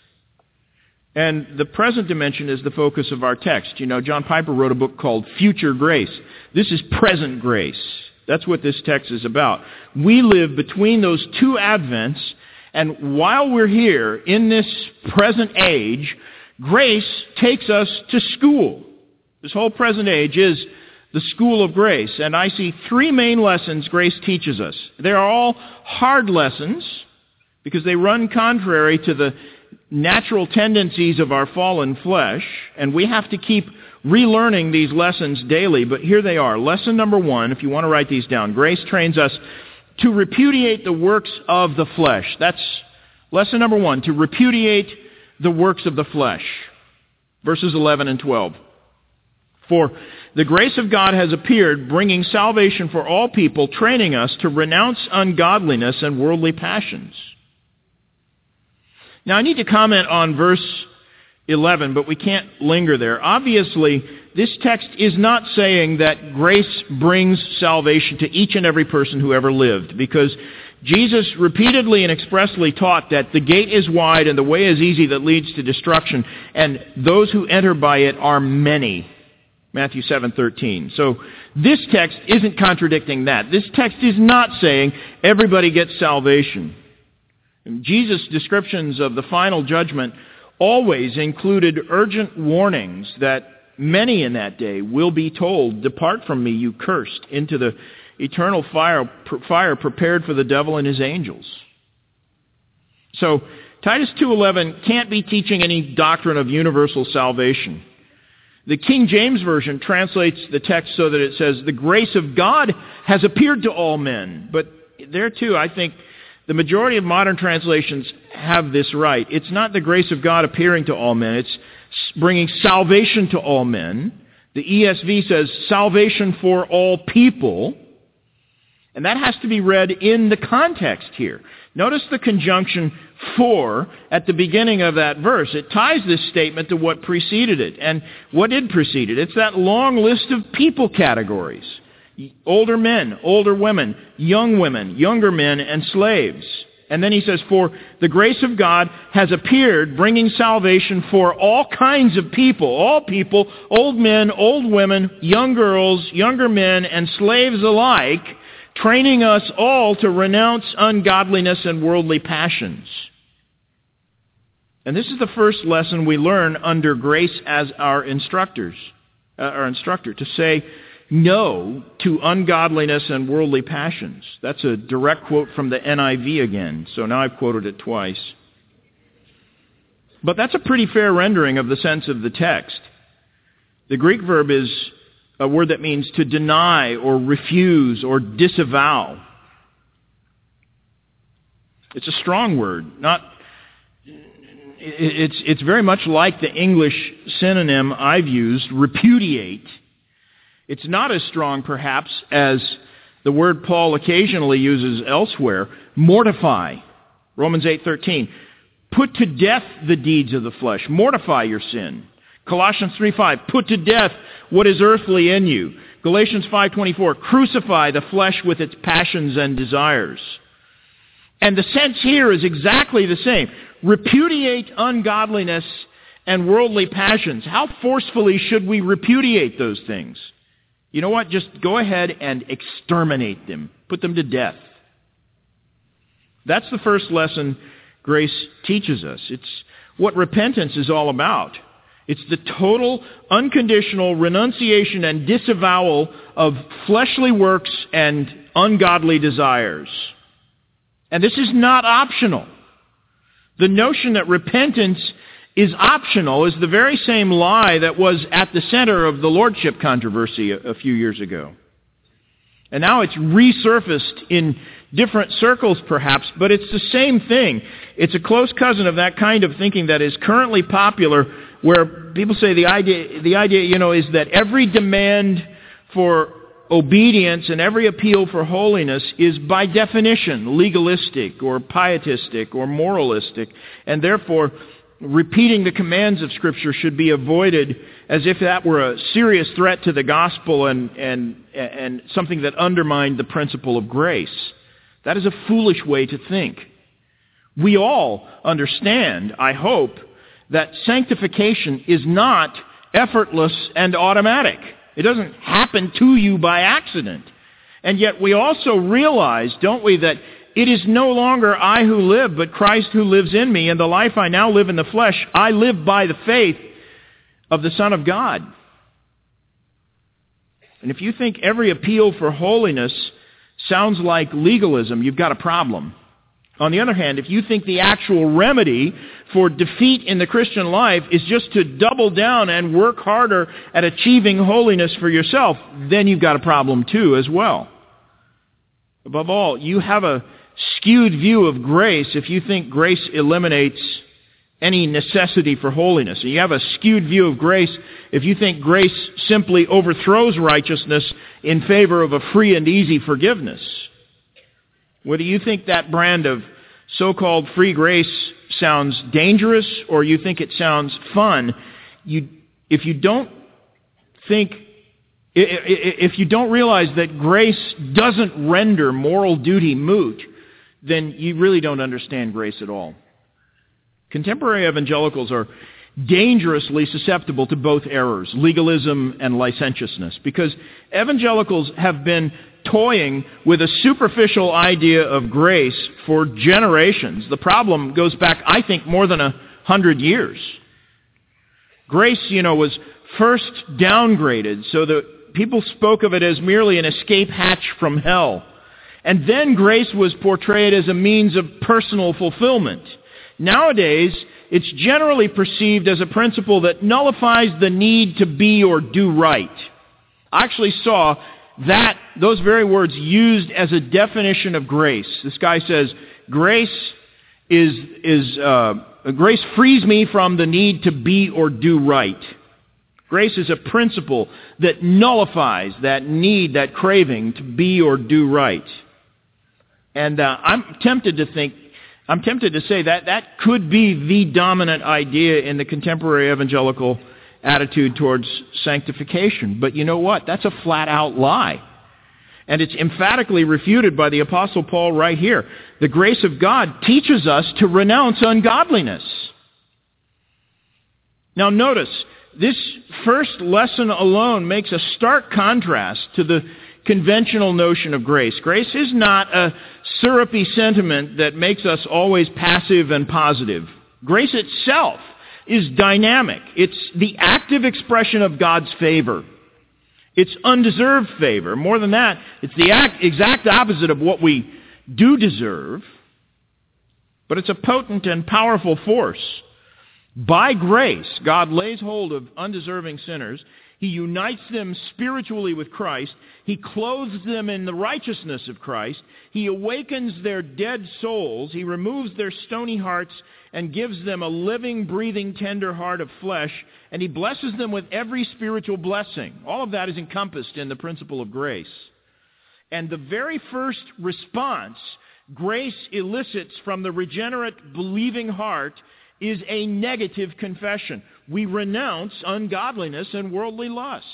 And the present dimension is the focus of our text. You know, John Piper wrote a book called Future Grace. This is present grace. That's what this text is about. We live between those two advents, and while we're here in this present age, grace takes us to school. This whole present age is the school of grace. And I see three main lessons grace teaches us. They are all hard lessons because they run contrary to the natural tendencies of our fallen flesh, and we have to keep relearning these lessons daily. But here they are. Lesson number one, if you want to write these down, grace trains us to repudiate the works of the flesh. That's lesson number one, to repudiate the works of the flesh. Verses eleven and twelve. For the grace of God has appeared, bringing salvation for all people, training us to renounce ungodliness and worldly passions. Now, I need to comment on verse eleven, but we can't linger there. Obviously, this text is not saying that grace brings salvation to each and every person who ever lived, because Jesus repeatedly and expressly taught that the gate is wide and the way is easy that leads to destruction, and those who enter by it are many. Matthew seven thirteen. So this text isn't contradicting that. This text is not saying everybody gets salvation. Jesus' descriptions of the final judgment always included urgent warnings that many in that day will be told, "Depart from me, you cursed, into the eternal fire, fire prepared for the devil and his angels." So Titus two eleven can't be teaching any doctrine of universal salvation. The King James Version translates the text so that it says, the grace of God has appeared to all men. But there too, I think the majority of modern translations have this right. It's not the grace of God appearing to all men. It's bringing salvation to all men. The E S V says salvation for all people. And that has to be read in the context here. Notice the conjunction for at the beginning of that verse. It ties this statement to what preceded it. And what did precede it? It's that long list of people categories. Older men, older women, young women, younger men, and slaves. And then he says, for the grace of God has appeared, bringing salvation for all kinds of people. All people, old men, old women, young girls, younger men, and slaves alike, training us all to renounce ungodliness and worldly passions. And this is the first lesson we learn under grace as our instructors, uh, our instructor, to say no to ungodliness and worldly passions. That's a direct quote from the N I V again, so now I've quoted it twice. But that's a pretty fair rendering of the sense of the text. The Greek verb is a word that means to deny or refuse or disavow. It's a strong word. Not, it's, it's very much like the English synonym I've used, repudiate. It's not as strong, perhaps, as the word Paul occasionally uses elsewhere, mortify. Romans eight thirteen. Put to death the deeds of the flesh. Mortify your sin. Colossians three five. Put to death what is earthly in you. Galatians five twenty-four. Crucify the flesh with its passions and desires. And the sense here is exactly the same. Repudiate ungodliness and worldly passions. How forcefully should we repudiate those things? You know what? Just go ahead and exterminate them. Put them to death. That's the first lesson grace teaches us. It's what repentance is all about. It's the total, unconditional renunciation and disavowal of fleshly works and ungodly desires. And this is not optional. The notion that repentance is optional is the very same lie that was at the center of the lordship controversy a, a few years ago. And now it's resurfaced in different circles perhaps, but it's the same thing. It's a close cousin of that kind of thinking that is currently popular, where people say the idea, the idea, you know, is that every demand for obedience and every appeal for holiness is by definition legalistic or pietistic or moralistic, and therefore repeating the commands of Scripture should be avoided as if that were a serious threat to the gospel and, and, and something that undermined the principle of grace. That is a foolish way to think. We all understand, I hope, that sanctification is not effortless and automatic. It doesn't happen to you by accident. And yet we also realize, don't we, that it is no longer I who live, but Christ who lives in me, and the life I now live in the flesh, I live by the faith of the Son of God. And if you think every appeal for holiness sounds like legalism, you've got a problem. On the other hand, if you think the actual remedy for defeat in the Christian life is just to double down and work harder at achieving holiness for yourself, then you've got a problem too as well. Above all, you have a skewed view of grace if you think grace eliminates any necessity for holiness. And you have a skewed view of grace if you think grace simply overthrows righteousness in favor of a free and easy forgiveness. Whether you think that brand of so-called free grace sounds dangerous or you think it sounds fun, you, if you don't think, if you don't realize that grace doesn't render moral duty moot, then you really don't understand grace at all. Contemporary evangelicals are dangerously susceptible to both errors, legalism and licentiousness, because evangelicals have been toying with a superficial idea of grace for generations. The problem goes back, I think, more than a hundred years. Grace, you know, was first downgraded so that people spoke of it as merely an escape hatch from hell. And then grace was portrayed as a means of personal fulfillment. Nowadays, it's generally perceived as a principle that nullifies the need to be or do right. I actually saw that, those very words used as a definition of grace. This guy says, grace is, is uh, grace frees me from the need to be or do right. Grace is a principle that nullifies that need, that craving to be or do right. And uh, I'm tempted to think, I'm tempted to say that that could be the dominant idea in the contemporary evangelical attitude towards sanctification. But you know what? That's a flat-out lie. And it's emphatically refuted by the Apostle Paul right here. The grace of God teaches us to renounce ungodliness. Now notice, this first lesson alone makes a stark contrast to the conventional notion of grace. Grace is not a syrupy sentiment that makes us always passive and positive. Grace itself is dynamic. It's the active expression of God's favor. It's undeserved favor. More than that, it's the act, exact opposite of what we do deserve, but it's a potent and powerful force. By grace, God lays hold of undeserving sinners. He unites them spiritually with Christ. He clothes them in the righteousness of Christ. He awakens their dead souls. He removes their stony hearts and gives them a living, breathing, tender heart of flesh. And He blesses them with every spiritual blessing. All of that is encompassed in the principle of grace. And the very first response grace elicits from the regenerate, believing heart is a negative confession. We renounce ungodliness and worldly lusts.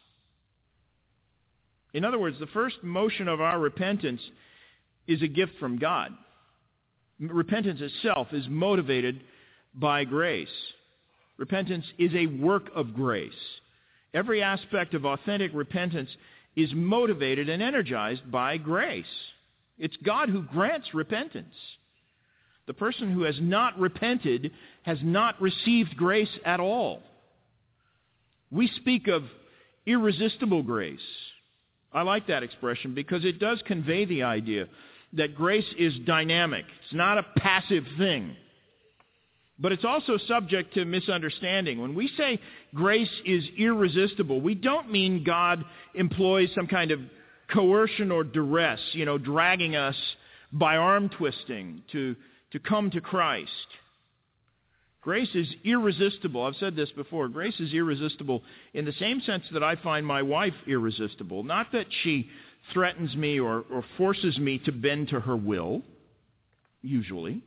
In other words, the first motion of our repentance is a gift from God. Repentance itself is motivated by grace. Repentance is a work of grace. Every aspect of authentic repentance is motivated and energized by grace. It's God who grants repentance. The person who has not repented has not received grace at all. We speak of irresistible grace. I like that expression because it does convey the idea that grace is dynamic. It's not a passive thing. But it's also subject to misunderstanding. When we say grace is irresistible, we don't mean God employs some kind of coercion or duress, you know, dragging us by arm twisting to to come to Christ. Grace is irresistible. I've said this before. Grace is irresistible in the same sense that I find my wife irresistible. Not that she threatens me or, or forces me to bend to her will, usually.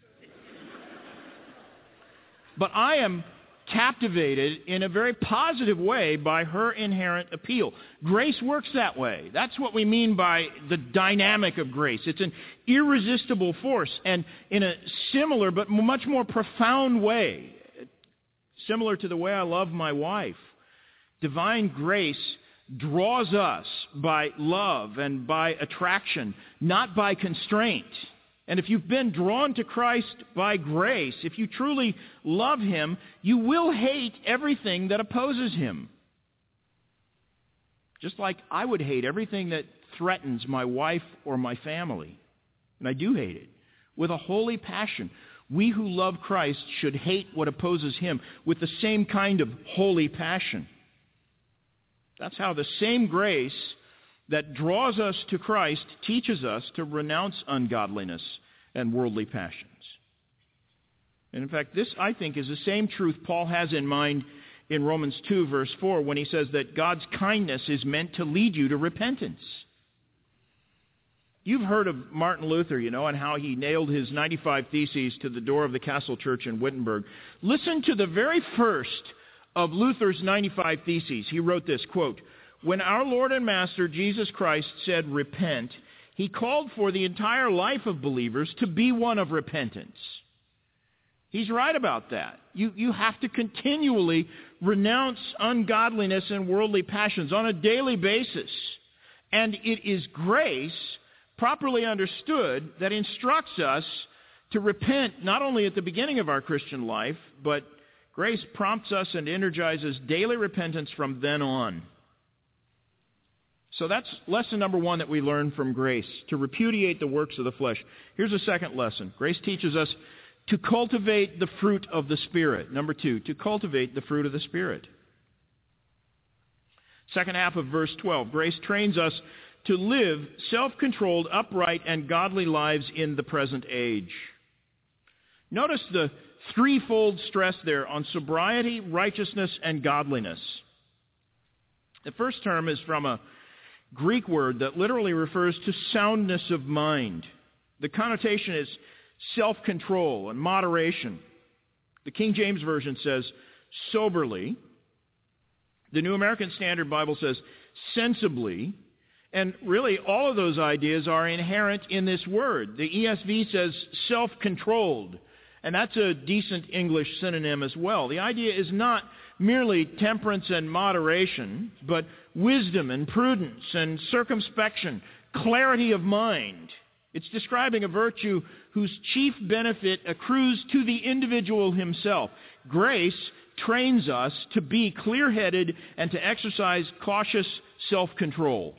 But I am captivated in a very positive way by her inherent appeal. Grace works that way. That's what we mean by the dynamic of grace. It's an irresistible force, and in a similar but much more profound way, similar to the way I love my wife, divine grace draws us by love and by attraction, not by constraint. And if you've been drawn to Christ by grace, if you truly love Him, you will hate everything that opposes Him. Just like I would hate everything that threatens my wife or my family. And I do hate it. With a holy passion. We who love Christ should hate what opposes Him with the same kind of holy passion. That's how the same grace that draws us to Christ teaches us to renounce ungodliness and worldly passions. And in fact, this, I think, is the same truth Paul has in mind in Romans two, verse four, when he says that God's kindness is meant to lead you to repentance. You've heard of Martin Luther, you know, and how he nailed his ninety-five Theses to the door of the Castle Church in Wittenberg. Listen to the very first of Luther's ninety-five Theses. He wrote this, quote, "When our Lord and Master Jesus Christ said, 'Repent,' He called for the entire life of believers to be one of repentance." He's right about that. You, you have to continually renounce ungodliness and worldly passions on a daily basis. And it is grace, properly understood, that instructs us to repent not only at the beginning of our Christian life, but grace prompts us and energizes daily repentance from then on. So that's lesson number one that we learn from grace, to repudiate the works of the flesh. Here's a second lesson. Grace teaches us to cultivate the fruit of the Spirit. Number two, to cultivate the fruit of the Spirit. Second half of verse twelve, grace trains us to live self-controlled, upright, and godly lives in the present age. Notice the threefold stress there on sobriety, righteousness, and godliness. The first term is from a Greek word that literally refers to soundness of mind. The connotation is self-control and moderation. The King James Version says soberly. The New American Standard Bible says sensibly. And really, all of those ideas are inherent in this word. The E S V says self-controlled, and that's a decent English synonym as well. The idea is not merely temperance and moderation, but wisdom and prudence and circumspection, clarity of mind. It's describing a virtue whose chief benefit accrues to the individual himself. Grace trains us to be clear-headed and to exercise cautious self-control.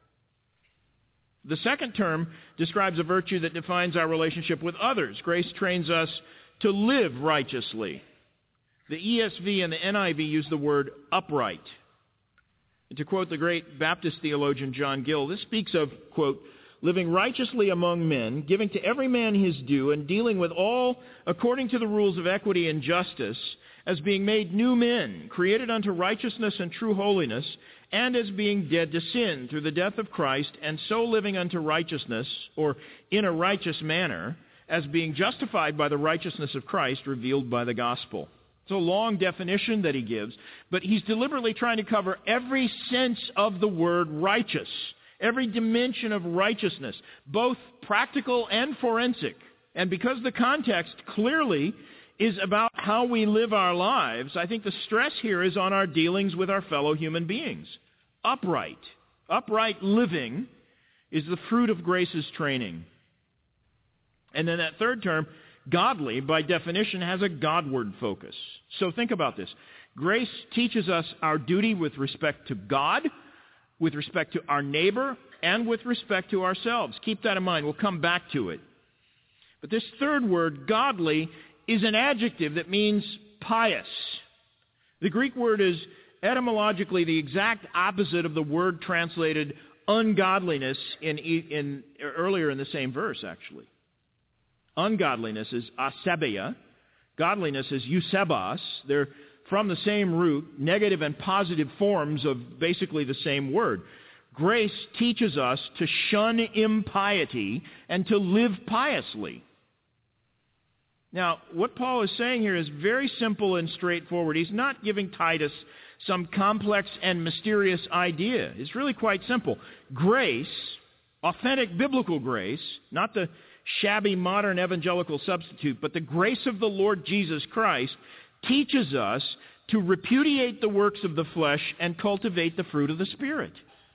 The second term describes a virtue that defines our relationship with others. Grace trains us to live righteously. The E S V and the N I V use the word upright. And to quote the great Baptist theologian John Gill, this speaks of, quote, living righteously among men, giving to every man his due, and dealing with all according to the rules of equity and justice, as being made new men, created unto righteousness and true holiness, and as being dead to sin through the death of Christ, and so living unto righteousness, or in a righteous manner, as being justified by the righteousness of Christ revealed by the gospel. It's a long definition that he gives, but he's deliberately trying to cover every sense of the word righteous, every dimension of righteousness, both practical and forensic. And because the context clearly is about how we live our lives, I think the stress here is on our dealings with our fellow human beings. Upright. Upright living is the fruit of grace's training. And then that third term, godly, by definition, has a Godward focus. So think about this. Grace teaches us our duty with respect to God, with respect to our neighbor, and with respect to ourselves. Keep that in mind. We'll come back to it. But this third word, godly, is an adjective that means pious. The Greek word is etymologically the exact opposite of the word translated ungodliness in, in earlier in the same verse, actually. Ungodliness is asebeia. Godliness is eusebos. They're from the same root, negative and positive forms of basically the same word. Grace teaches us to shun impiety and to live piously. Now, what Paul is saying here is very simple and straightforward. He's not giving Titus some complex and mysterious idea. It's really quite simple. Grace, authentic biblical grace, not the shabby modern evangelical substitute, but the grace of the Lord Jesus Christ teaches us to repudiate the works of the flesh and cultivate the fruit of the Spirit.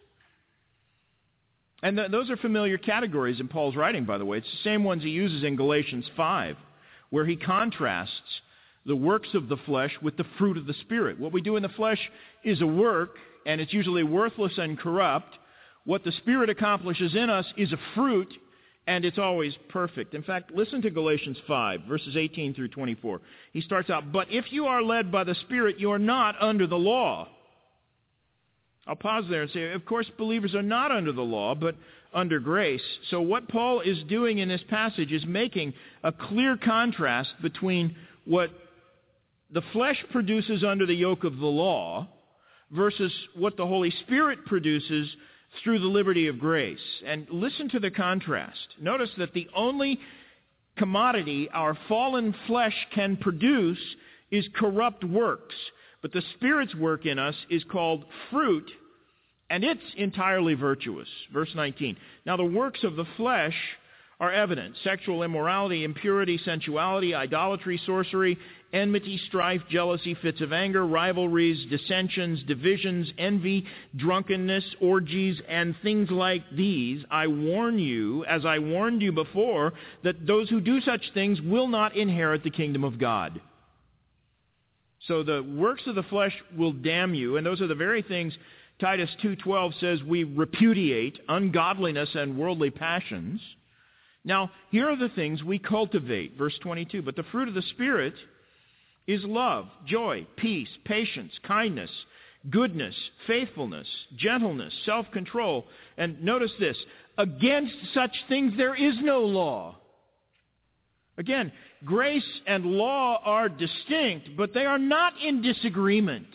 And th- those are familiar categories in Paul's writing, by the way. It's the same ones he uses in Galatians five, where he contrasts the works of the flesh with the fruit of the Spirit. What we do in the flesh is a work, and it's usually worthless and corrupt. What the Spirit accomplishes in us is a fruit, and it's always perfect. In fact, listen to Galatians five, verses eighteen through twenty-four. He starts out, "But if you are led by the Spirit, you are not under the law." I'll pause there and say, of course, believers are not under the law, but under grace. So what Paul is doing in this passage is making a clear contrast between what the flesh produces under the yoke of the law versus what the Holy Spirit produces through the liberty of grace. And listen to the contrast. Notice that the only commodity our fallen flesh can produce is corrupt works. But the Spirit's work in us is called fruit, and it's entirely virtuous. Verse nineteen. Now the works of the flesh are evident: sexual immorality, impurity, sensuality, idolatry, sorcery, enmity, strife, jealousy, fits of anger, rivalries, dissensions, divisions, envy, drunkenness, orgies, and things like these. I warn you, as I warned you before, that those who do such things will not inherit the kingdom of God. So the works of the flesh will damn you, and those are the very things Titus two twelve says we repudiate: ungodliness and worldly passions. Now, here are the things we cultivate. Verse twenty-two, but the fruit of the Spirit is love, joy, peace, patience, kindness, goodness, faithfulness, gentleness, self-control. And notice this, against such things there is no law. Again, grace and law are distinct, but they are not in disagreement.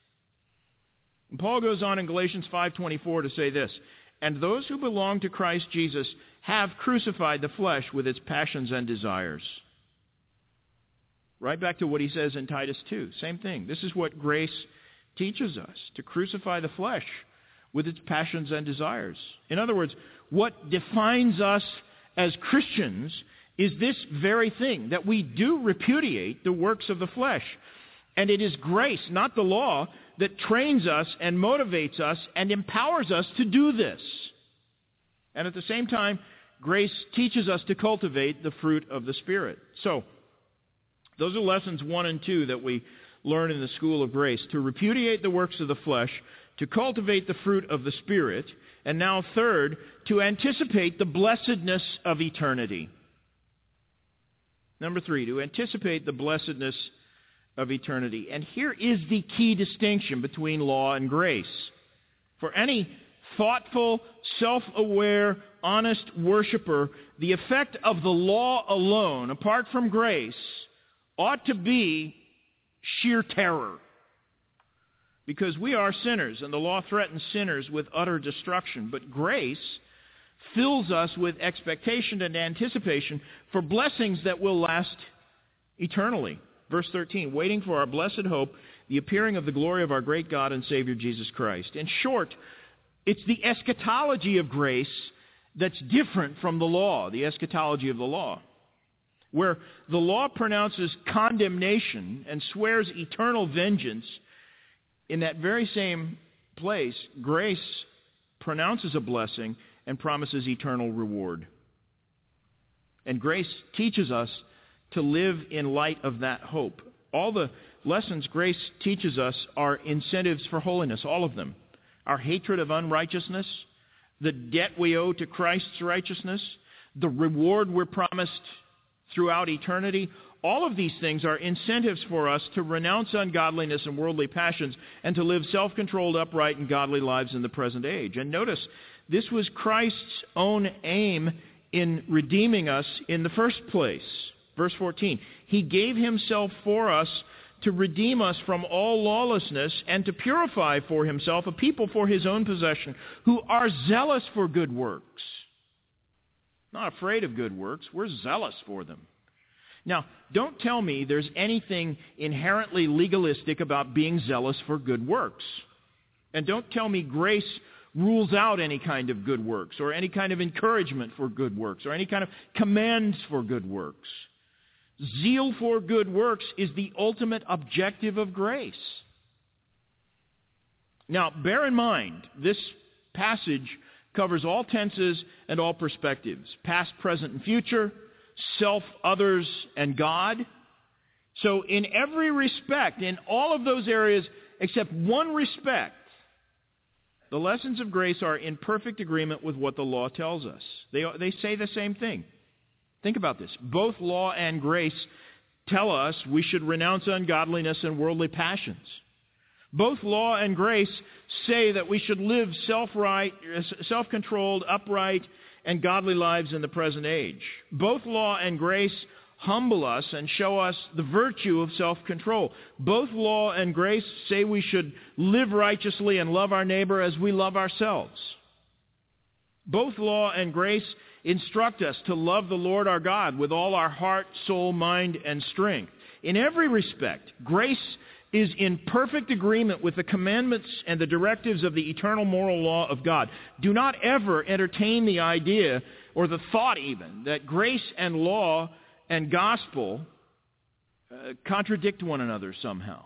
And Paul goes on in Galatians five twenty-four to say this, and those who belong to Christ Jesus have crucified the flesh with its passions and desires. Right back to what he says in Titus two. Same thing. This is what grace teaches us, to crucify the flesh with its passions and desires. In other words, what defines us as Christians is this very thing, that we do repudiate the works of the flesh. And it is grace, not the law, that trains us and motivates us and empowers us to do this. And at the same time, grace teaches us to cultivate the fruit of the Spirit. So, those are lessons one and two that we learn in the school of grace. To repudiate the works of the flesh, to cultivate the fruit of the Spirit, and now third, to anticipate the blessedness of eternity. Number three, to anticipate the blessedness of eternity. And here is the key distinction between law and grace. For any thoughtful, self-aware, honest worshiper, the effect of the law alone, apart from grace, ought to be sheer terror. Because we are sinners, and the law threatens sinners with utter destruction. But grace fills us with expectation and anticipation for blessings that will last eternally. Verse thirteen, waiting for our blessed hope, the appearing of the glory of our great God and Savior Jesus Christ. In short, it's the eschatology of grace that's different from the law, the eschatology of the law. Where the law pronounces condemnation and swears eternal vengeance, in that very same place, grace pronounces a blessing and promises eternal reward. And grace teaches us to live in light of that hope. All the lessons grace teaches us are incentives for holiness, all of them. Our hatred of unrighteousness, the debt we owe to Christ's righteousness, the reward we're promised throughout eternity, all of these things are incentives for us to renounce ungodliness and worldly passions and to live self-controlled, upright, and godly lives in the present age. And notice, this was Christ's own aim in redeeming us in the first place. Verse fourteen, He gave Himself for us to redeem us from all lawlessness and to purify for Himself a people for His own possession who are zealous for good works. Not afraid of good works, we're zealous for them. Now, don't tell me there's anything inherently legalistic about being zealous for good works. And don't tell me grace rules out any kind of good works or any kind of encouragement for good works or any kind of commands for good works. Zeal for good works is the ultimate objective of grace. Now, bear in mind, this passage covers all tenses and all perspectives, past, present, and future, self, others, and God. So in every respect, in all of those areas except one respect, the lessons of grace are in perfect agreement with what the law tells us. They, they say the same thing. Think about this. Both law and grace tell us we should renounce ungodliness and worldly passions. Both law and grace say that we should live self-right, self-controlled, upright, and godly lives in the present age. Both law and grace humble us and show us the virtue of self-control. Both law and grace say we should live righteously and love our neighbor as we love ourselves. Both law and grace instruct us to love the Lord our God with all our heart, soul, mind, and strength. In every respect, grace is in perfect agreement with the commandments and the directives of the eternal moral law of God. Do not ever entertain the idea, or the thought even, that grace and law and gospel uh, contradict one another somehow.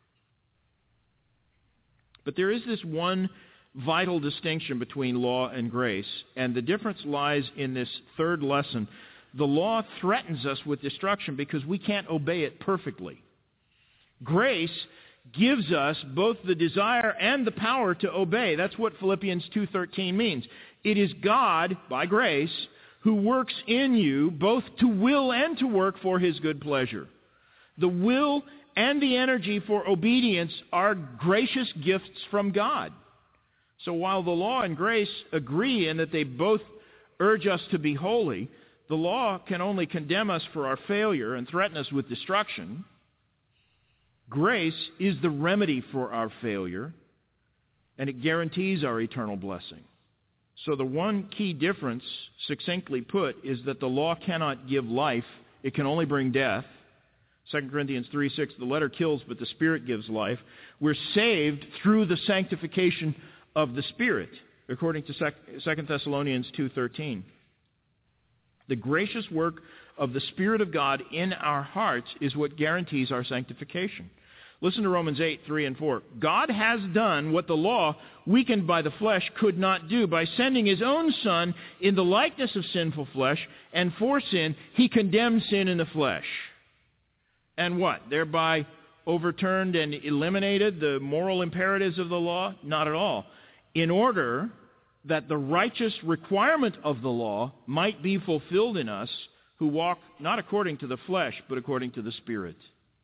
But there is this one vital distinction between law and grace, and the difference lies in this third lesson. The law threatens us with destruction because we can't obey it perfectly. Grace gives us both the desire and the power to obey. That's what Philippians two thirteen means. It is God, by grace, who works in you both to will and to work for his good pleasure. The will and the energy for obedience are gracious gifts from God. So while the law and grace agree in that they both urge us to be holy, the law can only condemn us for our failure and threaten us with destruction. Grace is the remedy for our failure, and it guarantees our eternal blessing. So the one key difference, succinctly put, is that the law cannot give life. It can only bring death. Second Corinthians three six, the letter kills, but the Spirit gives life. We're saved through the sanctification of the Spirit, according to Second Thessalonians two thirteen. The gracious work of the Spirit of God in our hearts is what guarantees our sanctification. Listen to Romans eight, three and four. God has done what the law, weakened by the flesh, could not do by sending his own Son in the likeness of sinful flesh, and for sin, he condemned sin in the flesh. And what? Thereby overturned and eliminated the moral imperatives of the law? Not at all. In order that the righteous requirement of the law might be fulfilled in us who walk not according to the flesh, but according to the Spirit.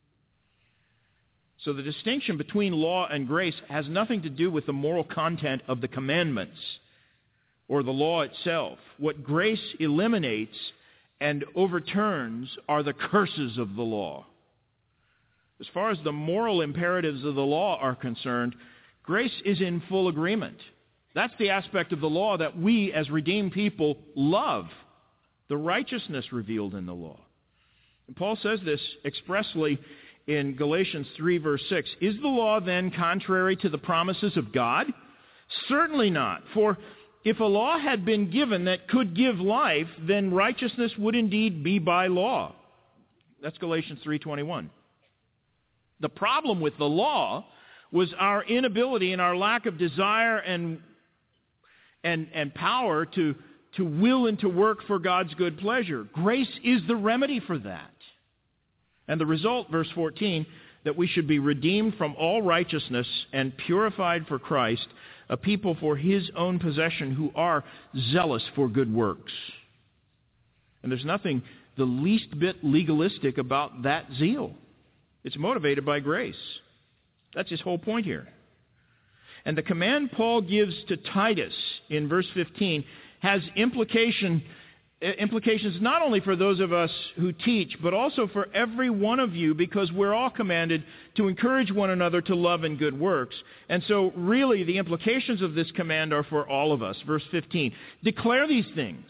So the distinction between law and grace has nothing to do with the moral content of the commandments or the law itself. What grace eliminates and overturns are the curses of the law. As far as the moral imperatives of the law are concerned, grace is in full agreement. That's the aspect of the law that we as redeemed people love, the righteousness revealed in the law. And Paul says this expressly in Galatians three, verse six. Is the law then contrary to the promises of God? Certainly not. For if a law had been given that could give life, then righteousness would indeed be by law. That's Galatians three twenty-one. The problem with the law was our inability and our lack of desire and and and power to, to will and to work for God's good pleasure. Grace is the remedy for that. And the result, verse fourteen, that we should be redeemed from all righteousness and purified for Christ, a people for his own possession who are zealous for good works. And there's nothing the least bit legalistic about that zeal. It's motivated by grace. That's his whole point here. And the command Paul gives to Titus in verse fifteen has implication, implications not only for those of us who teach, but also for every one of you, because we're all commanded to encourage one another to love and good works. And so really the implications of this command are for all of us. Verse fifteen, declare these things.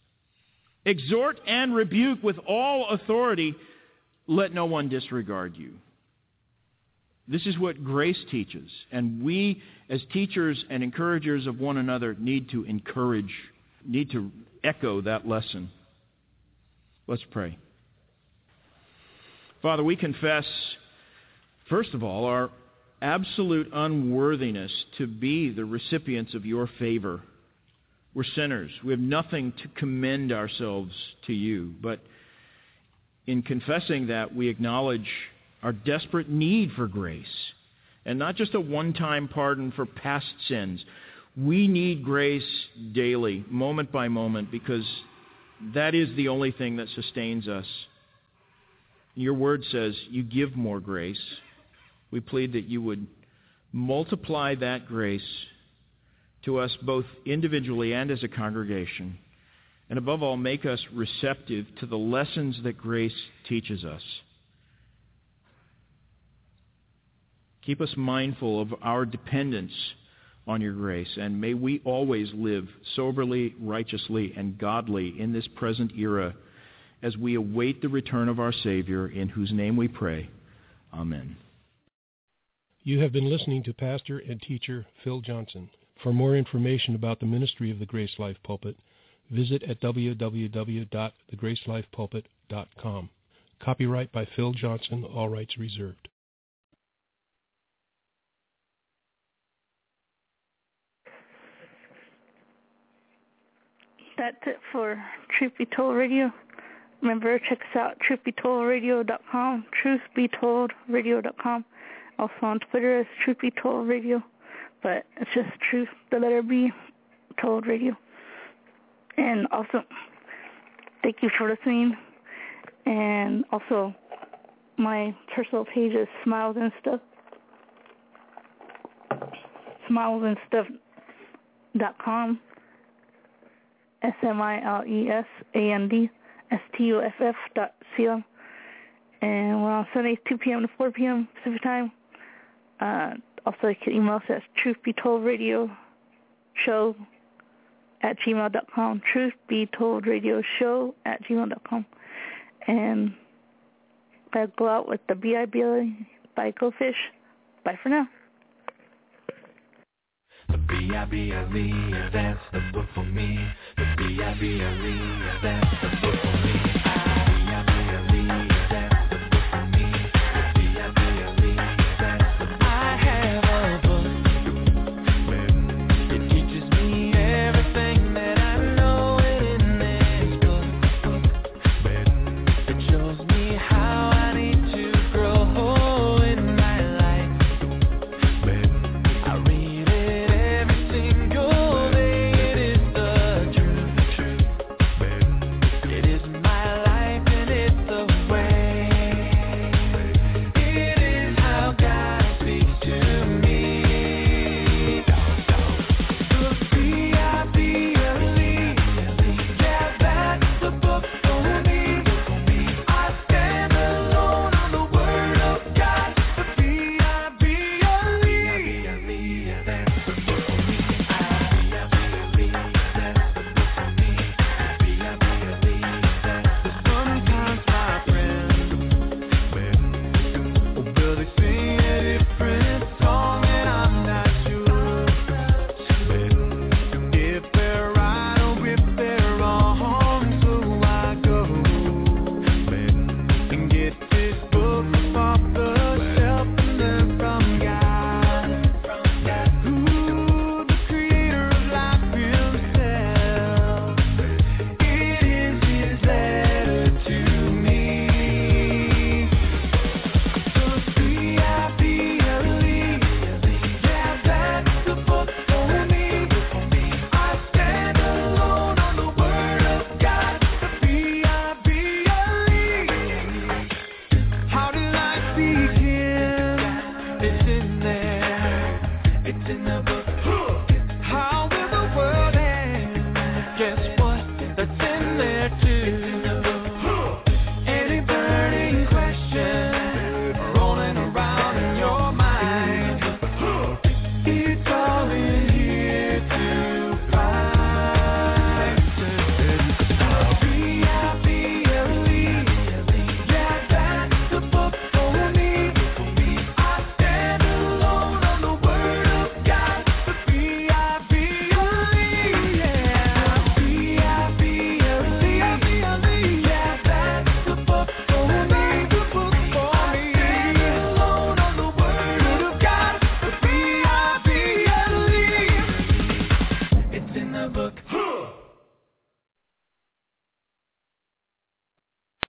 Exhort and rebuke with all authority. Let no one disregard you. This is what grace teaches, and we as teachers and encouragers of one another need to encourage, need to echo that lesson. Let's pray. Father, we confess, first of all, our absolute unworthiness to be the recipients of your favor. We're sinners. We have nothing to commend ourselves to you, but in confessing that, we acknowledge our desperate need for grace, and not just a one-time pardon for past sins. We need grace daily, moment by moment, because that is the only thing that sustains us. Your word says you give more grace. We plead that you would multiply that grace to us both individually and as a congregation. And above all, make us receptive to the lessons that grace teaches us. Keep us mindful of our dependence on your grace, and may we always live soberly, righteously, and godly in this present era as we await the return of our Savior, in whose name we pray. Amen. You have been listening to Pastor and teacher Phil Johnson. For more information about the ministry of the Grace Life Pulpit, visit at w w w dot the grace life pulpit dot com. Copyright by Phil Johnson, all rights reserved. That's it for Truth Be Told Radio. Remember, check us out, truth be told radio dot com, truth be told radio dot com. Also on Twitter as Truth Be Told Radio, but it's just Truth, the letter B, Told Radio. And also, thank you for listening. And also, my personal page is Smiles and Stuff. Smiles and Stuff dot com. S M I L E S A N D S T U F F dot C O M. And we're on Sundays, two p.m. to four p.m. Pacific Time. Uh, also, you can email us at Truth Be Told Radio Show at gmail dot com. Truth Be Told Radio Show at gmail dot com. And I go out with the B I B L E by Go Fish. Bye for now. The B I B L E, that's the book for me. The B I B L E, that's the book for me. B I B L E, that's the book for me. The B I B L E, that's the book. I have a book. It teaches me everything that I know in this book. It shows me how I need to grow in my life. I read it every single day. It is the truth. It is my life and it's the way. It is how God speaks to me. The B I B L E, yeah, that's the book for me. I stand alone on the Word of God. The B I B L E, that's the book for me. B I B L E, that's the book for me. B I B L E, that's the. Sometimes my friends, well, they sing a different song and I'm not sure if they're right or if they're wrong. So I go and get this book off the shelf and learn from God, who the creator of life himself. It is his letter to me. The B I B L E, yeah, that's the book for me. I stand alone on the Word of God. The B I B L E. How did I begin? It's in there. It's in the book. How will the world end? Guess what? That's in there too. Any burning question rolling around in your mind, it's all in here to find. B I B L E, yeah, that's the book for me. I stand alone on the Word of God. The B I B L E, yeah. B I B L E, yeah, that's the book for me. The book for me. I stand alone on the Word of God. The B I B L E, it's in the book.